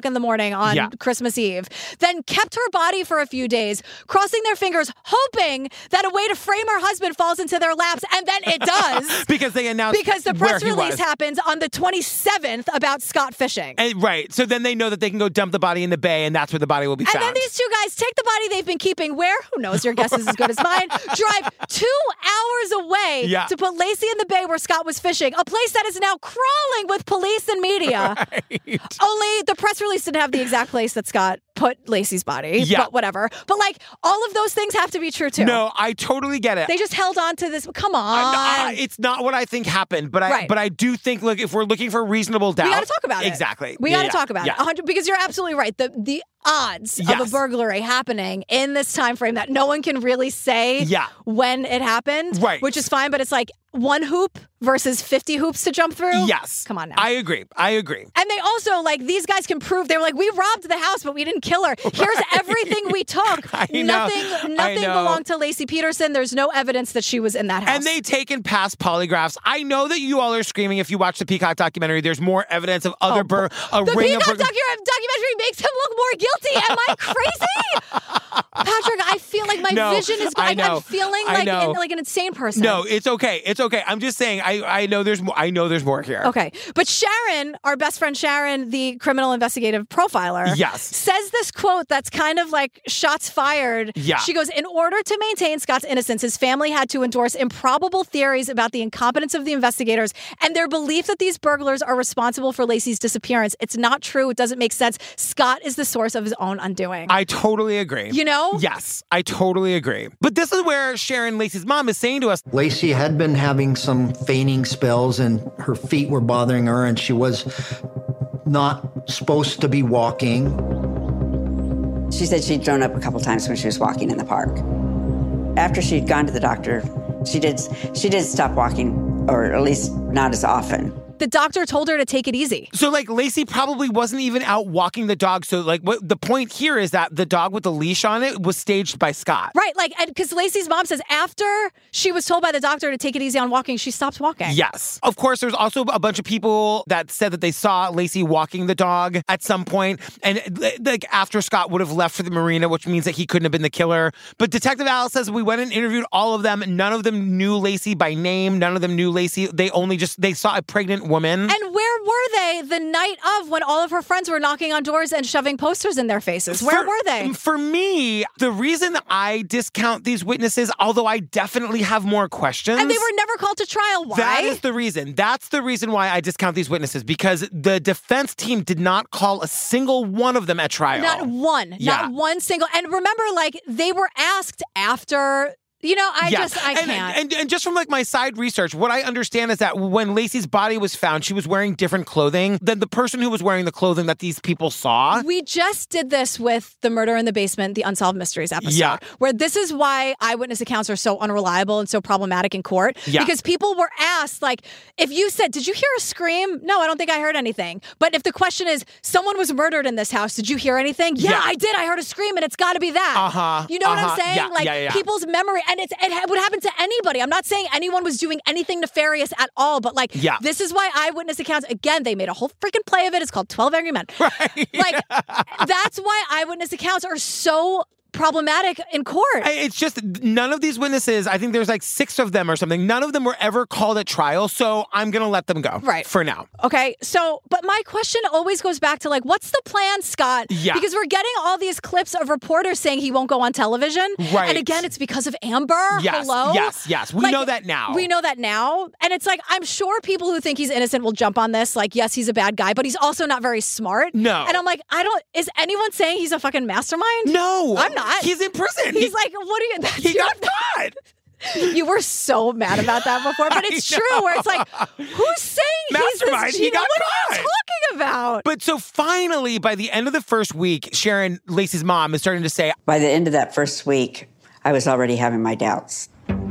o'clock in the morning on Yeah. Christmas Eve, then kept her body for a few days, crossing their fingers, hoping that a way to frame her husband falls into their laps, and then it does. Because they announced Because the press where he release was. happens on the twenty-seventh about Scott fishing. And, right. So then they know that they can go dump the body in the bay, and that's where the body will be And found. then these two guys take the body they've been keeping where? Who knows? Your guess is as good as mine. Drive two hours away Yeah. to put Lacey in the bay where Scott was fishing, a place that is now crawling with police and media. Right. Only the press release didn't have the exact place that Scott put Lacey's body. Yeah. But whatever. But like, all of those things have to be true too. No, I totally get it. They just held on to this. Come on. I- I- it's not what I think happened, but I Right. but I do think, look, if we're looking for reasonable doubt, We got to talk about it. Exactly. We Yeah, got to yeah, talk about yeah. it. one hundred because you're absolutely right. The the odds of a Yes. burglary happening in this time frame that no one can really say Yeah. when it happened, Right. which is fine, but it's like one hoop versus fifty hoops to jump through. Yes. Come on now. I agree. I agree. And they also, like, these guys can prove, they were like, we robbed the house, but we didn't kill her. Here's everything we took. I know. Nothing I nothing know. belonged to Lacey Peterson. There's no evidence that she was in that house. And they taken past polygraphs. I know that you all are screaming if you watch the Peacock documentary, there's more evidence of other bur- a the ring Peacock of bur- docu- documentary makes him look more guilty. Am I crazy? Patrick, I feel like my No, vision is I going. know. I'm feeling I like know. an, like an insane person. No, it's okay. It's okay. I'm just saying I I know there's more I know there's more here. Okay. But Sharon, our best friend Sharon, the criminal investigative profiler, Yes. says this quote that's kind of like shots fired. Yeah. She goes, in order to maintain Scott's innocence, his family had to endorse improbable theories about the incompetence of the investigators and their belief that these burglars are responsible for Lacey's disappearance. It's not true. It doesn't make sense. Scott is the source of his own undoing. I totally agree. You know? Yes, I totally agree. But this is where Sharon, Lacey's mom, is saying to us, Lacey had been having some fainting spells and her feet were bothering her and she was not supposed to be walking. She said she'd thrown up a couple times when she was walking in the park. After she'd gone to the doctor, she did she did stop walking, or at least not as often. The doctor told her to take it easy. So, like, Lacey probably wasn't even out walking the dog. So, like, what the point here is that the dog with the leash on it was staged by Scott. Right, like, because Lacey's mom says after she was told by the doctor to take it easy on walking, she stopped walking. Yes. Of course, there's also a bunch of people that said that they saw Lacey walking the dog at some point, and like after Scott would have left for the marina, which means that he couldn't have been the killer. But Detective Alice says we went and interviewed all of them. None of them knew Lacey by name. None of them knew Lacey. They only just, they saw a pregnant woman. And where were they the night of when all of her friends were knocking on doors and shoving posters in their faces? Where For- were they? For me, the reason I discount these witnesses, although I definitely have more questions. And they were never called to trial. Why? That is the reason. That's the reason why I discount these witnesses, because the defense team did not call a single one of them at trial. Not one. Yeah. Not one single. And remember, like, they were asked after... You know, I Yes. just, I and, can't. And, and just from like my side research, what I understand is that when Lacey's body was found, she was wearing different clothing than the person who was wearing the clothing that these people saw. We just did this with the Murder in the Basement, the Unsolved Mysteries episode, Yeah. where this is why eyewitness accounts are so unreliable and so problematic in court. Yeah. Because people were asked, like, if you said, did you hear a scream? No, I don't think I heard anything. But if the question is, someone was murdered in this house, did you hear anything? Yeah, Yeah. I did. I heard a scream, and it's got to be that. Uh-huh. You know what Uh-huh. I'm saying? Yeah, Like, yeah, yeah. people's memory, and it's it ha- would happen to anybody. I'm not saying anyone was doing anything nefarious at all, but like, Yeah. this is why eyewitness accounts, again, they made a whole freaking play of it. It's called twelve Angry Men. Right. Like, that's why eyewitness accounts are so problematic in court. I- It's just none of these witnesses, I think there's like six of them or something, none of them were ever called at trial, so I'm going to let them go. Right. For now. Okay, so, but my question always goes back to, like, what's the plan, Scott? Yeah. Because we're getting all these clips of reporters saying he won't go on television. Right. And again, it's because of Amber. Yes, Hello? yes, yes. We Like, know that now. We know that now. And it's like, I'm sure people who think he's innocent will jump on this. Like, yes, he's a bad guy, but he's also not very smart. No. And I'm like, I don't, is anyone saying he's a fucking mastermind? No. I'm not. He's in prison. He's He- like, what are you? That's He your- got caught. You were so mad about that before, but it's I true. know. Where it's like, who's saying Mastermind, he's this? he You know, got what are you caught. talking about? But so finally, by the end of the first week, Sharon, Lacey's mom, is starting to say, By the end of that first week, I was already having my doubts.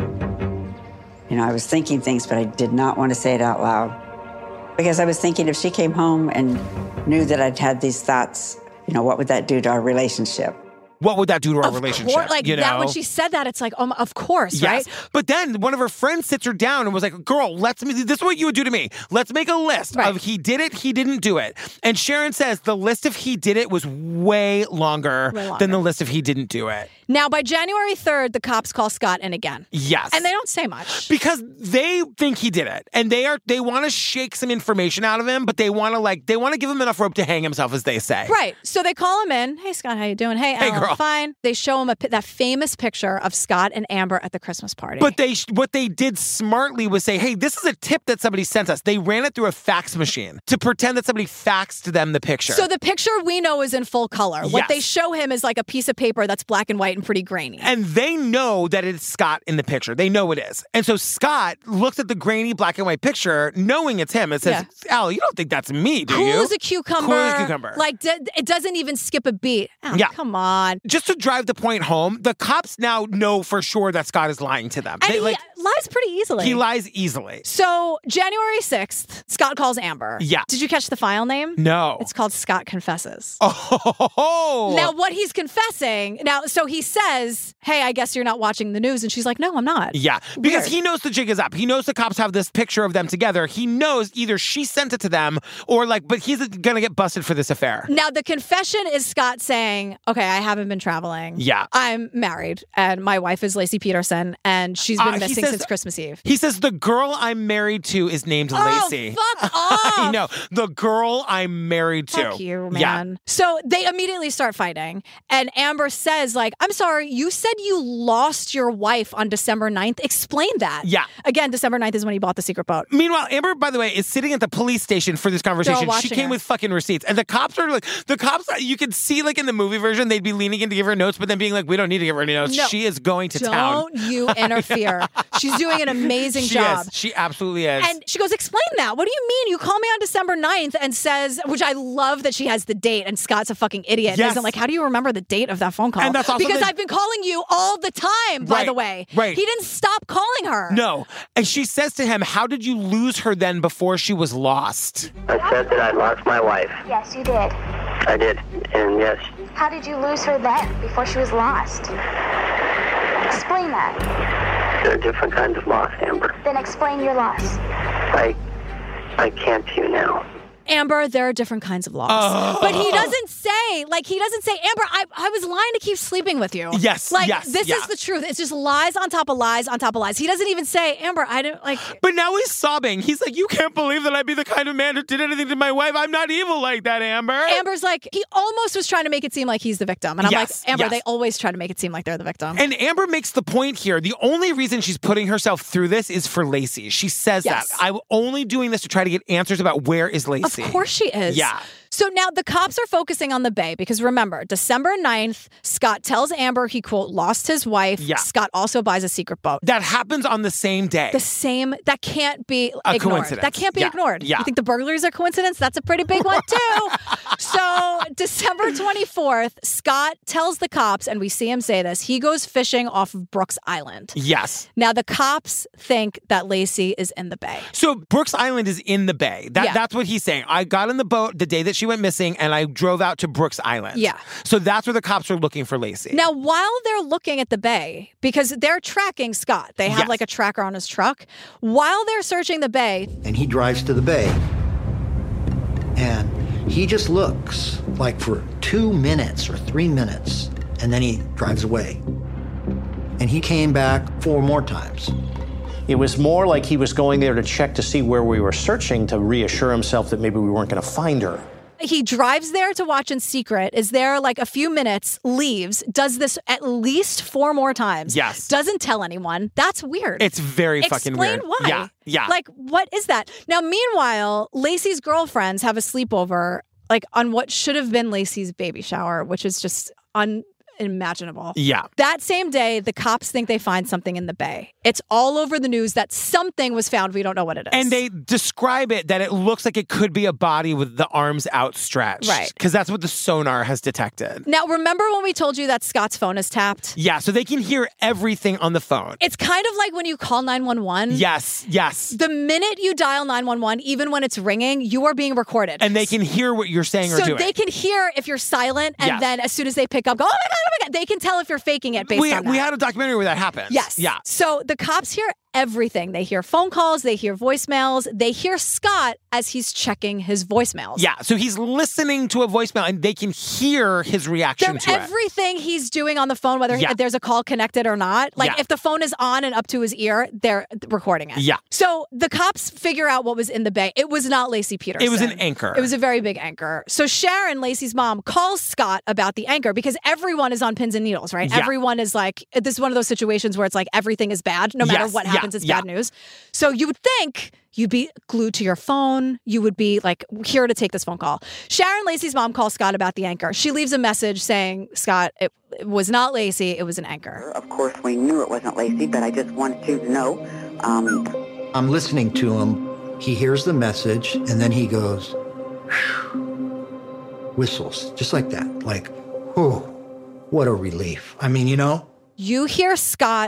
You know, I was thinking things, but I did not want to say it out loud. Because I was thinking if she came home and knew that I'd had these thoughts, you know, what would that do to our relationship? what would that do to our Of relationship? course, like you know? that when she said that, it's like, oh, my- of course, Yes. right? But then one of her friends sits her down and was like, girl, let's, this is what you would do to me. Let's make a list Right. of he did it, he didn't do it. And Sharon says the list of he did it was way longer, Way longer. than the list of he didn't do it. Now, by January third, the cops call Scott in again. Yes. And they don't say much. Because they think he did it. And they are they want to shake some information out of him, but they want to like they want to give him enough rope to hang himself, as they say. Right. So they call him in. Hey, Scott, how you doing? Hey, Hey, Ellen, girl. fine. They show him a, pi- that famous picture of Scott and Amber at the Christmas party. But they what they did smartly was say, hey, this is a tip that somebody sent us. They ran it through a fax machine to pretend that somebody faxed them the picture. So the picture we know is in full color. What Yes. they show him is like a piece of paper that's black and white and pretty grainy. And they know that it's Scott in the picture. They know it is. And so Scott looks at the grainy black and white picture, knowing it's him, and says, Al, you don't think that's me, do cool you? as a cucumber. Cool as a cucumber. Like, d- it doesn't even skip a beat. Oh, Yeah. come on. Just to drive the point home, the cops now know for sure that Scott is lying to them. And They, he like, lies pretty easily. he lies easily. So, January sixth, Scott calls Amber. Yeah. Did you catch the file name? No. It's called Scott Confesses. Oh. Now, what he's confessing, now, so he says, hey, I guess you're not watching the news. And she's like, no, I'm not. Yeah, because Weird. he knows the jig is up. He knows the cops have this picture of them together. He knows either she sent it to them or like, but he's going to get busted for this affair. Now, the confession is Scott saying, okay, I haven't been traveling. Yeah. I'm married, and my wife is Lacey Peterson, and she's been Uh, he missing says- since Christmas Eve. He says the girl I'm married to is named Oh, Lacey. fuck off. I know. The girl I'm married to. Fuck you, Yeah. man. So they immediately start fighting. And Amber says, like, I'm sorry, you said you lost your wife on December ninth. Explain that. Yeah. Again, December ninth is when he bought the secret boat. Meanwhile, Amber, by the way, is sitting at the police station for this conversation. She watching came her. with fucking receipts. And the cops are like, the cops, you could see like in the movie version, they'd be leaning in to give her notes, but then being like, we don't need to give her any notes. No. She is going to Don't town. you interfere. She's doing an amazing she job. Is. She absolutely is. And she goes, explain that. What do you mean? You call me on December ninth and says, which I love that she has the date, and Scott's a fucking idiot. Yes. Isn't like, how do you remember the date of that phone call? And that's also because the- I've been calling you all the time, by Right, the way. right. He didn't stop calling her. No. And she says to him, how did you lose her then before she was lost? I said that I lost my wife. Yes, you did. I did, and yes, How did you lose her then, before she was lost? Explain that. there are different kinds of loss, Amber. Then explain your loss. I, I can't to you now. Amber, there are different kinds of loss. Oh. But he doesn't say, like, he doesn't say, Amber, I, I was lying to keep sleeping with you. Yes, Like, yes, this yeah. is the truth. It's just lies on top of lies on top of lies. He doesn't even say, Amber, I don't, like... But now he's sobbing. He's like, you can't believe that I'd be the kind of man who did anything to my wife. I'm not evil like that, Amber. Amber's like, he almost was trying to make it seem like he's the victim. And I'm Yes, like, Amber, yes. they always try to make it seem like they're the victim. And Amber makes the point here. The only reason she's putting herself through this is for Lacey. She says Yes. that. I'm only doing this to try to get answers about where is Lacey. Of course she is. Yeah. So now the cops are focusing on the Bay because remember, December ninth, Scott tells Amber he, quote, lost his wife. Yeah. Scott also buys a secret boat. That happens on the same day. The same, that can't be A ignored. coincidence. That can't be Yeah. ignored. Yeah. You think the burglaries are coincidence? That's a pretty big one too. So December twenty-fourth, Scott tells the cops, and we see him say this, he goes fishing off of Brooks Island. Yes. Now the cops think that Lacey is in the Bay. So Brooks Island is in the Bay. That, Yeah. That's what he's saying. I got in the boat the day that she went missing, and I drove out to Brooks Island. Yeah. So that's where the cops are looking for Lacey. Now, while they're looking at the Bay, because they're tracking Scott, they have Yes. like a tracker on his truck. While they're searching the Bay, And he drives to the bay. And he just looks like for two minutes or three minutes, and then he drives away. And he came back four more times. It was more like he was going there to check to see where we were searching to reassure himself that maybe we weren't going to find her. he drives there to watch in secret, is there like a few minutes, leaves, does this at least four more times. Yes. Doesn't tell anyone. That's weird. It's very fucking Explain weird. why. Yeah, yeah. Like, what is that? Now, meanwhile, Lacey's girlfriends have a sleepover, like on what should have been Lacey's baby shower, which is just unimaginable. Yeah. That same day, the cops think they find something in the bay. It's all over the news that something was found. We don't know what it is. And they describe it that it looks like it could be a body with the arms outstretched. Right. Because that's what the sonar has detected. Now, remember when we told you that Scott's phone is tapped? Yeah, so they can hear everything on the phone. It's kind of like when you call nine one one. Yes, yes. The minute you dial nine one one, even when it's ringing, you are being recorded. And they can hear what you're saying or so doing. they can hear if you're silent, and Yes. then as soon as they pick up, go, oh my God, my God. They can tell if you're faking it based we, on that. We had a documentary where that happens. Yes. Yeah. So the cops hear everything. They hear phone calls. They hear voicemails. They hear Scott as he's checking his voicemails. Yeah. So he's listening to a voicemail and they can hear his reaction They're, to it. Everything he's doing on the phone, whether Yeah. he, there's a call connected or not, like Yeah. if the phone is on and up to his ear, they're recording it. Yeah. So the cops figure out what was in the bay. It was not Lacey Peterson. It was an anchor. It was a very big anchor. So Sharon, Lacey's mom, calls Scott about the anchor because everyone is on pins and needles, right? Yeah. Everyone is like, this is one of those situations where it's like everything is bad. No matter Yes. what Yeah. happens, it's Yeah. bad news. So you would think you'd be glued to your phone. You would be like, here to take this phone call. Sharon, Lacey's mom, calls Scott about the anchor. She leaves a message saying, Scott, it, it was not Lacey. It was an anchor. Of course, we knew it wasn't Lacey, but I just wanted you to know. Um, I'm listening to him. He hears the message, and then he goes, whistles, just like that. Like, oh, what a relief. I mean, you know? You hear Scott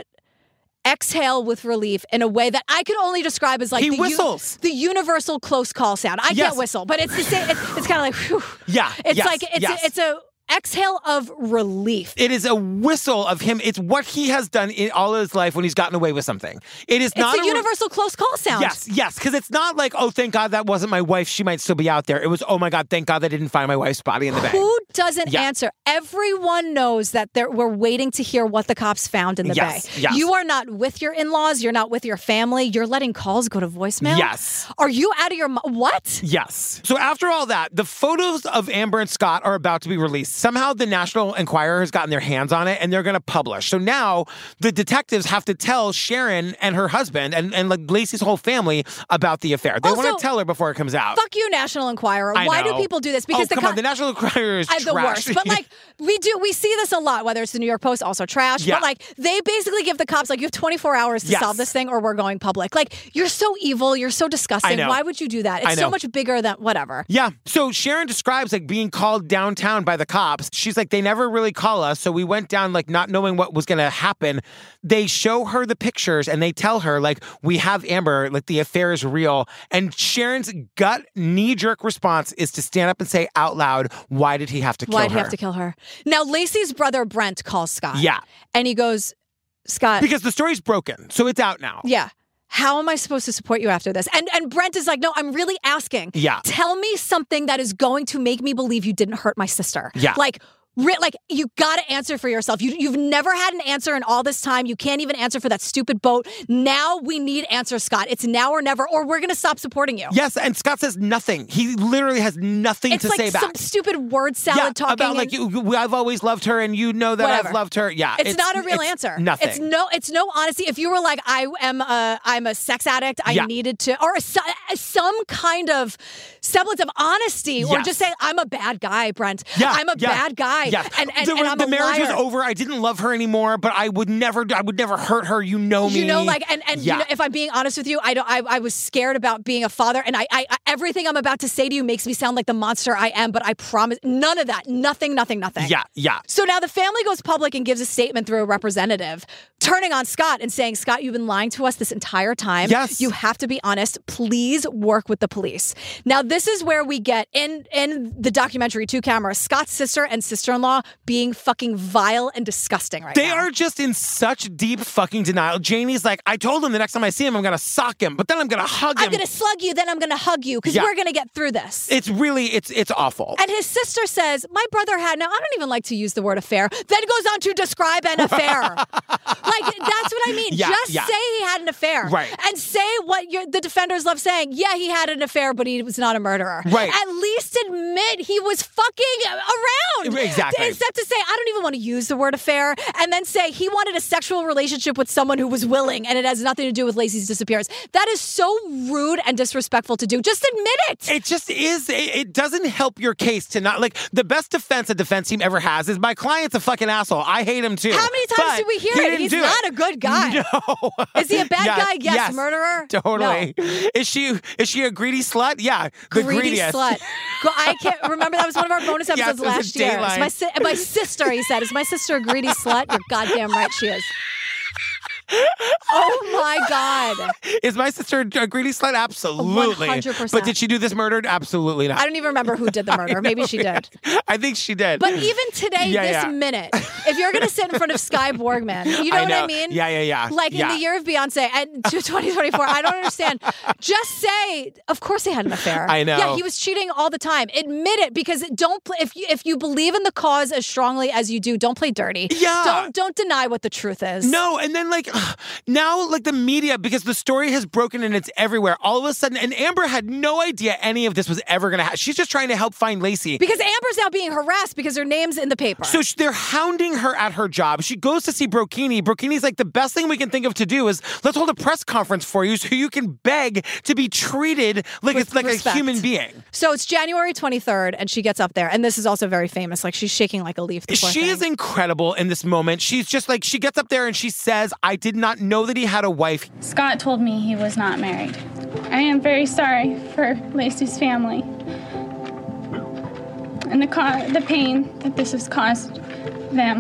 exhale with relief in a way that I could only describe as like He the, whistles. the universal close call sound. I Yes. can't whistle, but it's the same. It's, it's kind of like, whew. Yeah. It's yes, like it's yes. a, it's a exhale of relief. It is a whistle of him. It's what he has done in all of his life when he's gotten away with something. It is It's not a, a universal close call sound. Yes, yes, because it's not like, oh, thank God that wasn't my wife. She might still be out there. It was, oh my God, thank God they didn't find my wife's body in the bay. Who doesn't Yeah. answer? Everyone knows that they're, we're waiting to hear what the cops found in the Yes, bay. yes. You are not with your in-laws. You're not with your family. You're letting calls go to voicemail. Yes. Are you out of your mi- what? Yes. So after all that, the photos of Amber and Scott are about to be released. Somehow the National Enquirer has gotten their hands on it and they're going to publish. So now the detectives have to tell Sharon and her husband and, and like Lacey's whole family about the affair. They Also, want to tell her before it comes out. Fuck you, National Enquirer. I Why do know. people do this? Because oh, the come co- on, the National Enquirer is I'm trash. the worst. But like we do, we see this a lot. Whether it's the New York Post, also trash. Yeah. But like they basically give the cops like you have twenty-four hours to Yes. solve this thing, or we're going public. Like you're so evil. You're so disgusting. I know. Why would you do that? I It's know. so much bigger than whatever. Yeah. So Sharon describes like being called downtown by the cops. She's like, they never really call us. So we went down like not knowing what was going to happen. They show her the pictures and they tell her like, we have Amber, like the affair is real. And Sharon's gut knee-jerk response is to stand up and say out loud, why did he have to kill Why'd her? he have to kill her? Now Lacey's brother Brent calls Scott. Yeah. And he goes, Scott. Because the story's broken. So it's out now. Yeah. How am I supposed to support you after this? And and Brent is like, no, I'm really asking. Yeah. Tell me something that is going to make me believe you didn't hurt my sister. Yeah. Like, re- like you got to answer for yourself. You, you've never had an answer in all this time. You can't even answer for that stupid boat. Now we need answers, Scott. It's now or never, or we're going to stop supporting you. Yes, and Scott says nothing. He literally has nothing It's to like say some back. stupid word salad yeah, talking. about like and- you, I've always loved her, and you know that Whatever. I've loved her. Yeah, It's, not a real it's answer. Nothing. It's no. It's no honesty. If you were like, I am a, I'm a sex addict. I Yeah. needed to, or a, some kind of semblance of honesty, or Yes. just say, I'm a bad guy, Brent. Yeah, I'm a yeah, bad guy. yeah. And and, the, and I'm the a marriage liar. was over. I didn't love her anymore, but I would never. I would never hurt her. You know me. You know, like, and, and yeah. you know, if I'm being honest with you, I don't. I, I was scared about being a father, and I, I, I, everything I'm about to say to you makes me sound like the monster I am. But I promise, none of that. Nothing. Nothing. Nothing. Yeah, yeah. So now the family goes public and gives a statement through a representative, turning on Scott and saying, Scott, you've been lying to us this entire time. Yes. You have to be honest. Please work with the police. Now, this is where we get in in the documentary, two cameras, Scott's sister and sister-in-law being fucking vile and disgusting right They now. are just in such deep fucking denial. Janie's like, I told him the next time I see him, I'm going to sock him, but then I'm going to hug him. I'm going to slug you, then I'm going to hug you, because Yeah. we're going to get through this. It's really, it's it's awful. And his sister says, my brother had, now I don't even like to use the word affair, then goes on to describe an affair. Like, that's what I mean. Yeah, Just yeah. say he had an affair. Right. And say what your, the defenders love saying. Yeah, he had an affair, but he was not a murderer. Right. At least admit he was fucking around. Exactly. Except to say, I don't even want to use the word affair, and then say he wanted a sexual relationship with someone who was willing, and it has nothing to do with Lacey's disappearance. That is so rude and disrespectful to do. Just admit it. It just is. It, it doesn't help your case to not, like, the best defense a defense team ever has is my client's a fucking asshole. I hate him too. How many times But do we hear he it? didn't He's do not it. a good guy. No. Is he a bad Yes, guy? Yes. yes. Murderer? Totally. No. Is she is she a greedy slut? Yeah. The Greedy greediest. slut. Go- I can't remember. That was one of our bonus Yes, episodes it was a last year. Is Dateline. my, si- my sister, he said, is my sister a greedy slut? You're goddamn right she is. Oh my God. God. Is my sister a greedy slut? Absolutely. one hundred percent. But did she do this murder? Absolutely not. I don't even remember who did the murder. Maybe she did. I think she did. But even today, Yeah, this yeah. minute, if you're going to sit in front of Sky Borgman, you know, I what know. I mean? Yeah, yeah, yeah. Like in Yeah. the year of Beyonce and to twenty twenty-four, I don't understand. Just say, of course he had an affair. I know. Yeah, he was cheating all the time. Admit it, because don't play, if you if you believe in the cause as strongly as you do, don't play dirty. Yeah. Don't don't deny what the truth is. No, and then like now, like the media, because the story has broken and it's everywhere. All of a sudden, and Amber had no idea any of this was ever going to happen. She's just trying to help find Lacey. Because Amber's now being harassed because her name's in the paper. So sh- they're hounding her at her job. She goes to see Brokini. Brokini's like, the best thing we can think of to do is let's hold a press conference for you so you can beg to be treated like With it's like respect. a human being. So it's January twenty-third, and she gets up there, and this is also very famous. Like she's shaking like a leaf. The poor She thing. is incredible in this moment. She's just like, she gets up there and she says, I did not know that he had a wife. Scott told me he was not married. I am very sorry for Lacey's family and the co- the pain that this has caused them.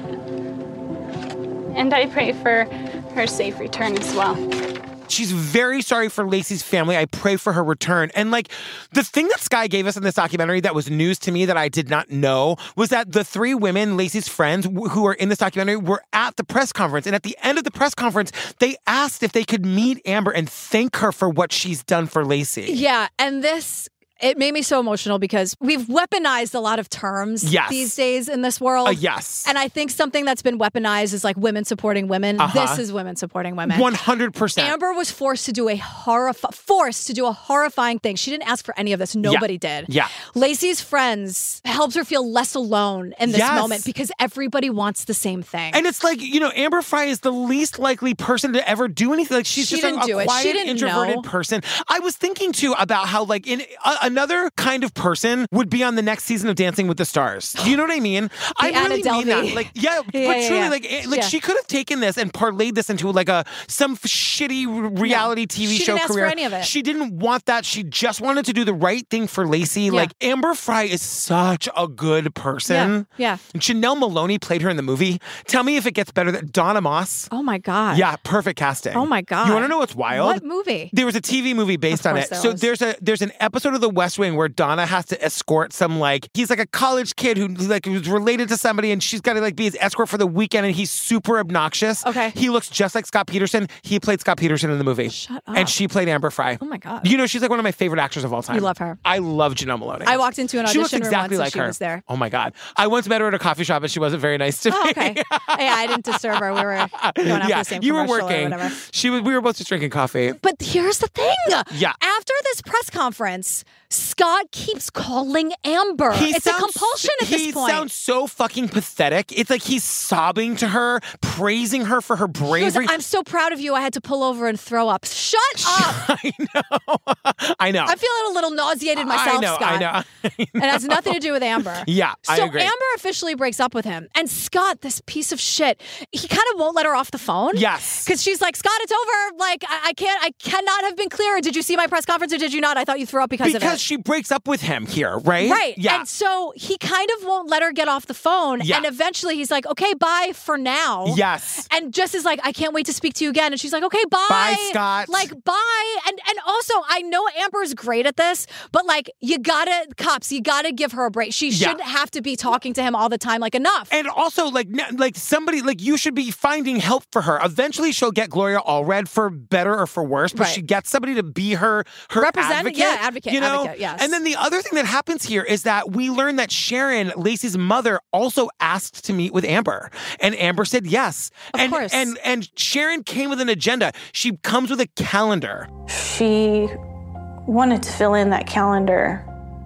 And I pray for her safe return as well. She's very sorry for Lacey's family. I pray for her return. And like the thing that Sky gave us in this documentary that was news to me that I did not know was that the three women, Lacey's friends w- who are in this documentary, were at the press conference. And at the end of the press conference, they asked if they could meet Amber and thank her for what she's done for Lacey. Yeah, and this, it made me so emotional because we've weaponized a lot of terms Yes. these days in this world. Uh, yes. And I think something that's been weaponized is like women supporting women. Uh-huh. This is women supporting women. one hundred percent. Amber was forced to do a horrif- forced to do a horrifying thing. She didn't ask for any of this. Nobody did. Yeah. Lacey's friends helped her feel less alone in this Yes. moment because everybody wants the same thing. And it's like, you know, Amber Fry is the least likely person to ever do anything. Like she's She just a, didn't a do it. She quiet, didn't introverted know. person. I was thinking too about how like in a, another kind of person would be on the next season of Dancing with the Stars. Do you know what I mean? I Anna really mean Delvey. that. Like, yeah, Yeah, but yeah, truly, yeah. like, eh, like Yeah. she could have taken this and parlayed this into like a some f- shitty reality T V She show didn't ask for career. any of it. She didn't want that. She just wanted to do the right thing for Lacey. Like Amber Fry is such a good person. Yeah. And Janelle Maloney played her in the movie. Tell me if it gets better than Donna Moss. Oh my God. Yeah, perfect casting. Oh my God. You want to know what's wild? What movie? There was a T V movie based Of on course it. there So was. there's a there's an episode of The West Wing where Donna has to escort some like he's like a college kid who like was related to somebody and she's got to like be his escort for the weekend and he's super obnoxious. Okay. He looks just like Scott Peterson. He played Scott Peterson in the movie. Shut up. And she played Amber Fry. Oh my God. You know she's like one of my favorite actors of all time. You love her. I love Janelle Maloney. I walked into an She looks audition room exactly once like and she her. was there. Oh my God. I once met her at a coffee shop and she wasn't very nice to Oh, me. okay. yeah, I didn't disturb her. We were going out yeah, for the same you were commercial or working. whatever. She was. We were both just drinking coffee. But here's the thing. Yeah. After this press conference, Scott keeps calling Amber. He it's sounds- a compulsion at he this point. sounds so fucking pathetic. It's like he's sobbing to her, praising her for her He goes, bravery. I'm so proud of you. I had to pull over and throw up. Shut up. I know. I know. I'm feeling a little nauseated myself, I know. Scott. I know. And it has nothing to do with Amber. Yeah, I so agree. Amber officially breaks up with him. And Scott, this piece of shit, he kind of won't let her off the phone. Yes. Because she's like, Scott, it's over. Like, I, I can't, I cannot have been clearer. Did you see my press conference or did you not? I thought you threw up because, of it. Because she breaks up with him here, right? Right. Yeah. And so he kind of won't let her get off the phone. Yeah. And eventually he's like, okay, bye for now. Yes. And Jess is like, I can't wait to speak to you again. And she's like, okay, bye. Bye, Scott. Like, bye. And and also, I know Amber's great at this, but like, you gotta, cops, you gotta give her a break. She Yeah. shouldn't have to be talking to him all the time. Like, enough. And also, like, n- like somebody, like, you should be finding help for her. Eventually, she'll get Gloria Allred for better or for worse, but Right. she gets somebody to be her, her Represent- advocate. yeah, advocate, you know? advocate, yes. And then the other thing that happens here is that we learn that Sharon, Lacey's mother, also asked to meet with Amber, and Amber said yes. Of and, course. And and Sharon came with an agenda. She comes with a calendar. She wanted to fill in that calendar.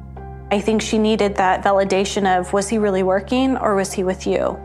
I think she needed that validation of, was he really working or was he with you?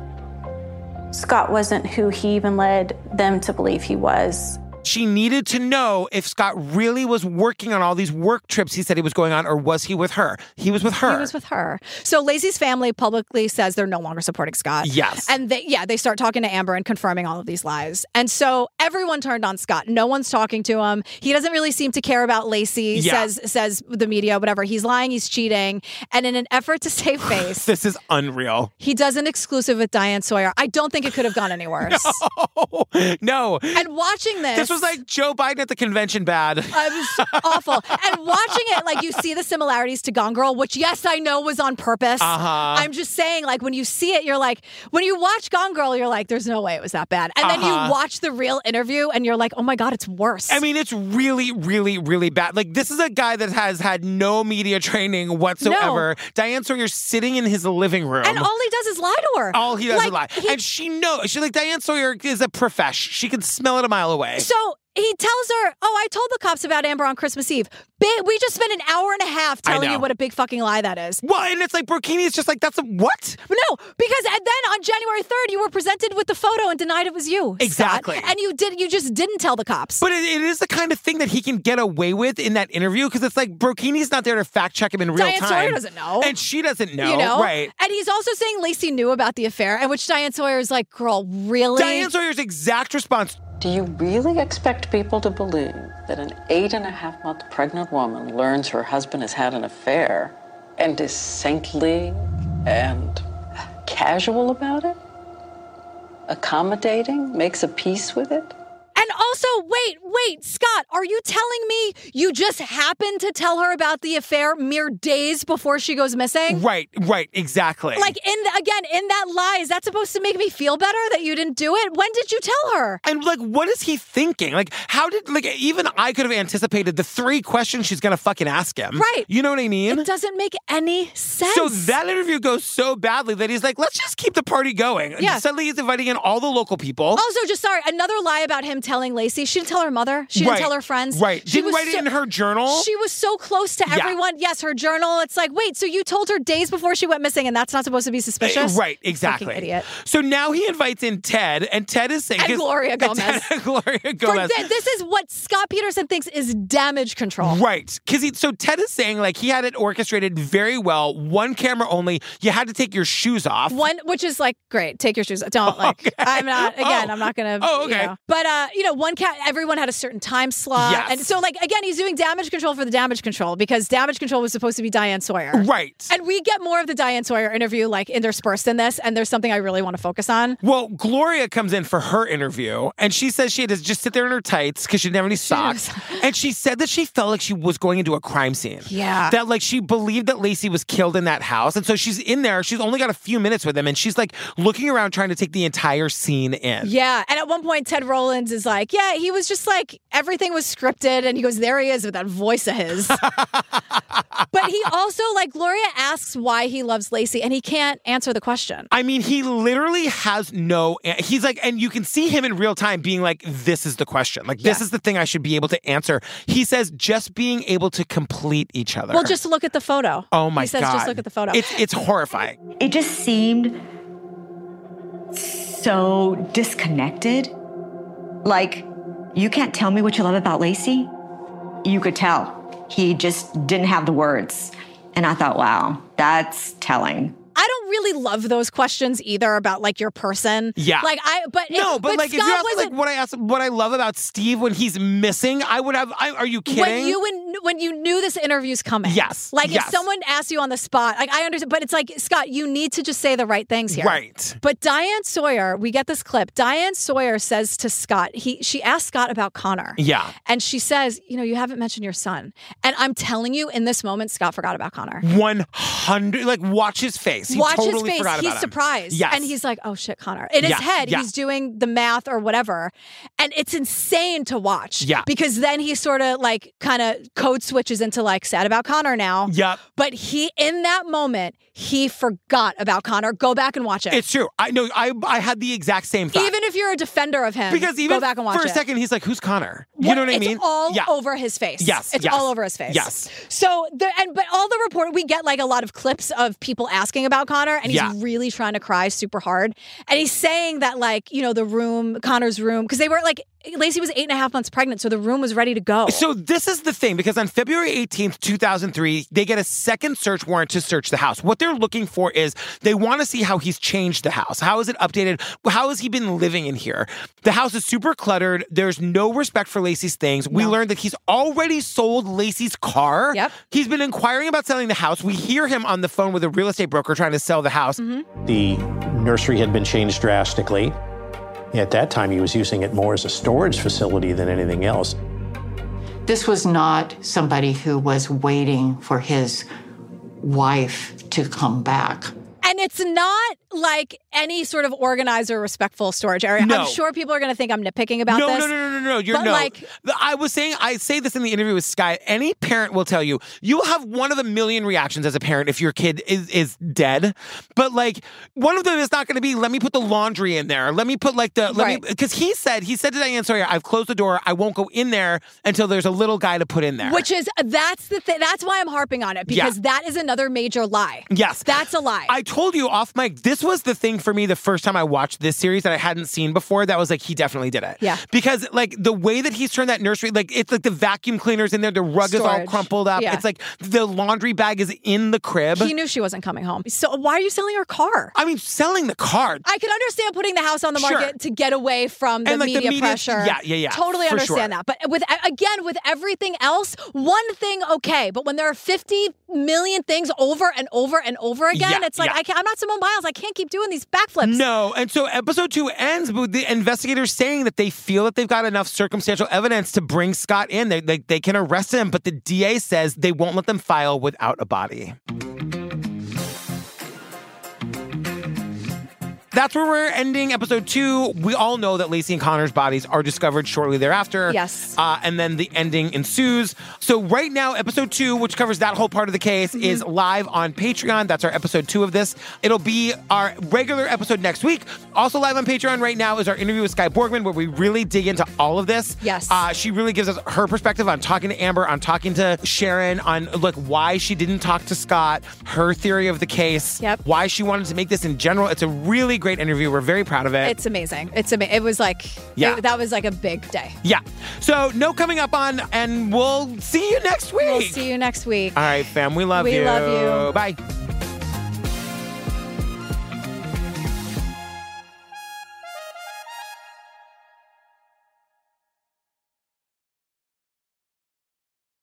Scott wasn't who he even led them to believe he was. She needed to know if Scott really was working on all these work trips he said he was going on, or was he with her? He was with her. He was with her. So Lacey's family publicly says they're no longer supporting Scott. Yes. And they, yeah, they start talking to Amber and confirming all of these lies. And so everyone turned on Scott. No one's talking to him. He doesn't really seem to care about Lacey, Yeah. says says the media, whatever. He's lying, he's cheating. And in an effort to save face, This is unreal. he does an exclusive with Diane Sawyer. I don't think it could have gone any worse. No. And watching this, This was was like Joe Biden at the convention bad. It was awful. And watching it, like, you see the similarities to Gone Girl, which, yes, I know was on purpose. Uh-huh. I'm just saying, like, when you see it, you're like, when you watch Gone Girl, you're like, there's no way it was that bad. And then Uh-huh. you watch the real interview, and you're like, oh my God, it's worse. I mean, it's really, really, really bad. Like, this is a guy that has had no media training whatsoever. No. Diane Sawyer's sitting in his living room. And all he does is lie to her. All he does like, is lie. He, and she knows. She's like, Diane Sawyer is a profesh. She can smell it a mile away. So he tells her, oh, I told the cops about Amber on Christmas Eve. Big, we just spent an hour and a half telling you what a big fucking lie that is. Well, and it's like, Burkini is just like, that's a what? No, because and then on January third, you were presented with the photo and denied it was you. Exactly. Scott. And you did. You just didn't tell the cops. But it, it is the kind of thing that he can get away with in that interview because it's like Burkini's not there to fact check him in real Diane time. Sawyer doesn't know. And she doesn't know. You know? Right. And he's also saying Lacey knew about the affair, and which Diane Sawyer is like, girl, really? Diane Sawyer's exact response. Do you really expect people to believe that an eight and a half month pregnant woman learns her husband has had an affair and is saintly and casual about it? Accommodating? Makes a peace with it? And also, wait, wait, Scott, are you telling me you just happened to tell her about the affair mere days before she goes missing? Right, right, exactly. Like, in the, again, in that lie, is that supposed to make me feel better that you didn't do it? When did you tell her? And, like, what is he thinking? Like, how did, like, even I could have anticipated the three questions she's going to fucking ask him. Right. You know what I mean? It doesn't make any sense. So that interview goes so badly that he's like, let's just keep the party going. Yeah. And suddenly he's inviting in all the local people. Also, just sorry, another lie about him telling Lacey. She didn't tell her mother. She didn't Right. tell her friends. Right. She Didn't was write it so- in her journal. She was so close to Yeah. everyone. Yes, her journal. It's like, wait, so you told her days before she went missing, and that's not supposed to be suspicious? Right, exactly. Fucking idiot. So now he invites in Ted, and Ted is saying... And Gloria Gomez. Ted and Gloria For Gomez. th- this is what Scott Peterson thinks is damage control. Right. Because he, so Ted is saying, like, he had it orchestrated very well. One camera only. You had to take your shoes off. One, which is like, great, take your shoes off. Don't, like, Okay. I'm not, again, Oh. I'm not going to, Oh, okay. You know. But, uh, you know, one cat, everyone had a certain time slot. Yes. And so, like, again, he's doing damage control for the damage control because damage control was supposed to be Diane Sawyer. Right. And we get more of the Diane Sawyer interview, like, interspersed in this, and there's something I really want to focus on. Well, Gloria comes in for her interview, and she says she had to just sit there in her tights because she didn't have any socks. And she said that she felt like she was going into a crime scene. Yeah. That, like, she believed that Lacey was killed in that house. And so she's in there. She's only got a few minutes with him, and she's, like, looking around trying to take the entire scene in. Yeah. And at one point, Ted Rollins is like, yeah, he was just like, everything was scripted. And he goes, there he is with that voice of his. But he also, like, Gloria asks why he loves Lacey, and he can't answer the question. I mean, he literally has no, he's like, and you can see him in real time being like, this is the question. Like, this Yeah. is the thing I should be able to answer. He says just being able to complete each other. Well, just look at the photo. Oh my He says, God. just look at the photo. It's, it's horrifying. It just seemed so disconnected. Like, you can't tell me what you love about Lacey? You could tell. He just didn't have the words. And I thought, wow, that's telling. I don't really love those questions either about, like, your person. Yeah. Like, I, but No, it, but, like, if you Scott ask wasn't- like what I asked, what I love about Steve when he's missing, I would have. I, are you kidding? When you when, when you knew this interview's coming. Yes, Like, yes. if someone asked you on the spot, like, I understand, but it's like, Scott, you need to just say the right things here. Right. But Diane Sawyer, we get this clip. Diane Sawyer says to Scott, he she asked Scott about Connor. Yeah. And she says, you know, you haven't mentioned your son. And I'm telling you, in this moment, Scott forgot about Connor. One hundred. Like, watch his face. He Watch totally his face. forgot He's about him. surprised. Yes. And he's like, oh shit, Connor. In his Yeah, head, yeah. he's doing the math or whatever. And it's insane to watch. Yeah. Because then he sort of like kind of code switches into like sad about Connor now. Yep. But he, in that moment, he forgot about Connor. Go back and watch it. It's true. I know. I I had the exact same thought. Even if you're a defender of him, because even go back and watch for a it. second, he's like, "Who's Connor?" You know what I it's mean? all yeah. over his face. Yes, It's yes. all over his face. Yes. So, the, and but all the report, we get like a lot of clips of people asking about Connor, and he's Yeah. really trying to cry super hard. And he's saying that, like, you know, the room, Connor's room, because they were like, Lacey was eight and a half months pregnant, so the room was ready to go. So this is the thing, because on February eighteenth, two thousand three, they get a second search warrant to search the house. What they're looking for is they want to see how he's changed the house. How is it updated? How has he been living in here? The house is super cluttered. There's no respect for Lacey's things. We learned that he's already sold Lacey's car. Yep. He's been inquiring about selling the house. We hear him on the phone with a real estate broker trying to sell the house. Mm-hmm. The nursery had been changed drastically. At that time, he was using it more as a storage facility than anything else. This was not somebody who was waiting for his wife to come back. And it's not like any sort of organized or respectful storage area. No. I'm sure people are going to think I'm nitpicking about no, this. No, no, no, no, no, You're but no. Like, the, I was saying, I say this in the interview with Sky. Any parent will tell you, you will have one of the million reactions as a parent if your kid is, is dead. But like, one of them is not going to be, let me put the laundry in there. Let me put like the, let right. me, because he said, he said to Diane Sawyer, I've closed the door. I won't go in there until there's a little guy to put in there. Which is, that's the thing. That's why I'm harping on it, because Yeah. that is another major lie. Yes. That's a lie. I told you off mic, this was the thing for me the first time I watched this series that I hadn't seen before. That was like, he definitely did it. Yeah. Because like the way that he's turned that nursery, like it's like the vacuum cleaner's in there, the rug is all Storage. crumpled up. Yeah. It's like the laundry bag is in the crib. He knew she wasn't coming home. So why are you selling her car? I mean, selling the car. I can understand putting the house on the Sure. market to get away from the And, like, the media media- pressure. yeah, yeah, yeah, Totally for understand sure. that. But with again, with everything else, one thing, okay. But when there are fifty million things over and over and over again, Yeah, it's like, yeah. I can't, I'm not Simone Biles. I can't keep doing these backflips. No. And so episode two ends with the investigators saying that they feel that they've got enough circumstantial evidence to bring Scott in. They, they, they can arrest him, but the D A says they won't let them file without a body. That's where we're ending episode two. We all know that Lacey and Connor's bodies are discovered shortly thereafter. Yes. Uh, and then the ending ensues. So right now, episode two, which covers that whole part of the case, Mm-hmm. is live on Patreon. That's our episode two of this. It'll be our regular episode next week. Also live on Patreon right now is our interview with Sky Borgman, where we really dig into all of this. Yes. Uh, she really gives us her perspective on talking to Amber, on talking to Sharon, on like why she didn't talk to Scott, her theory of the case, Yep. why she wanted to make this in general. It's a really great interview. We're very proud of it. It's amazing. It's ama- It was like, Yeah. it- that was like a big day. Yeah. So no coming up on, and we'll see you next week. We'll see you next week. All right, fam. We love We you. love you. Bye.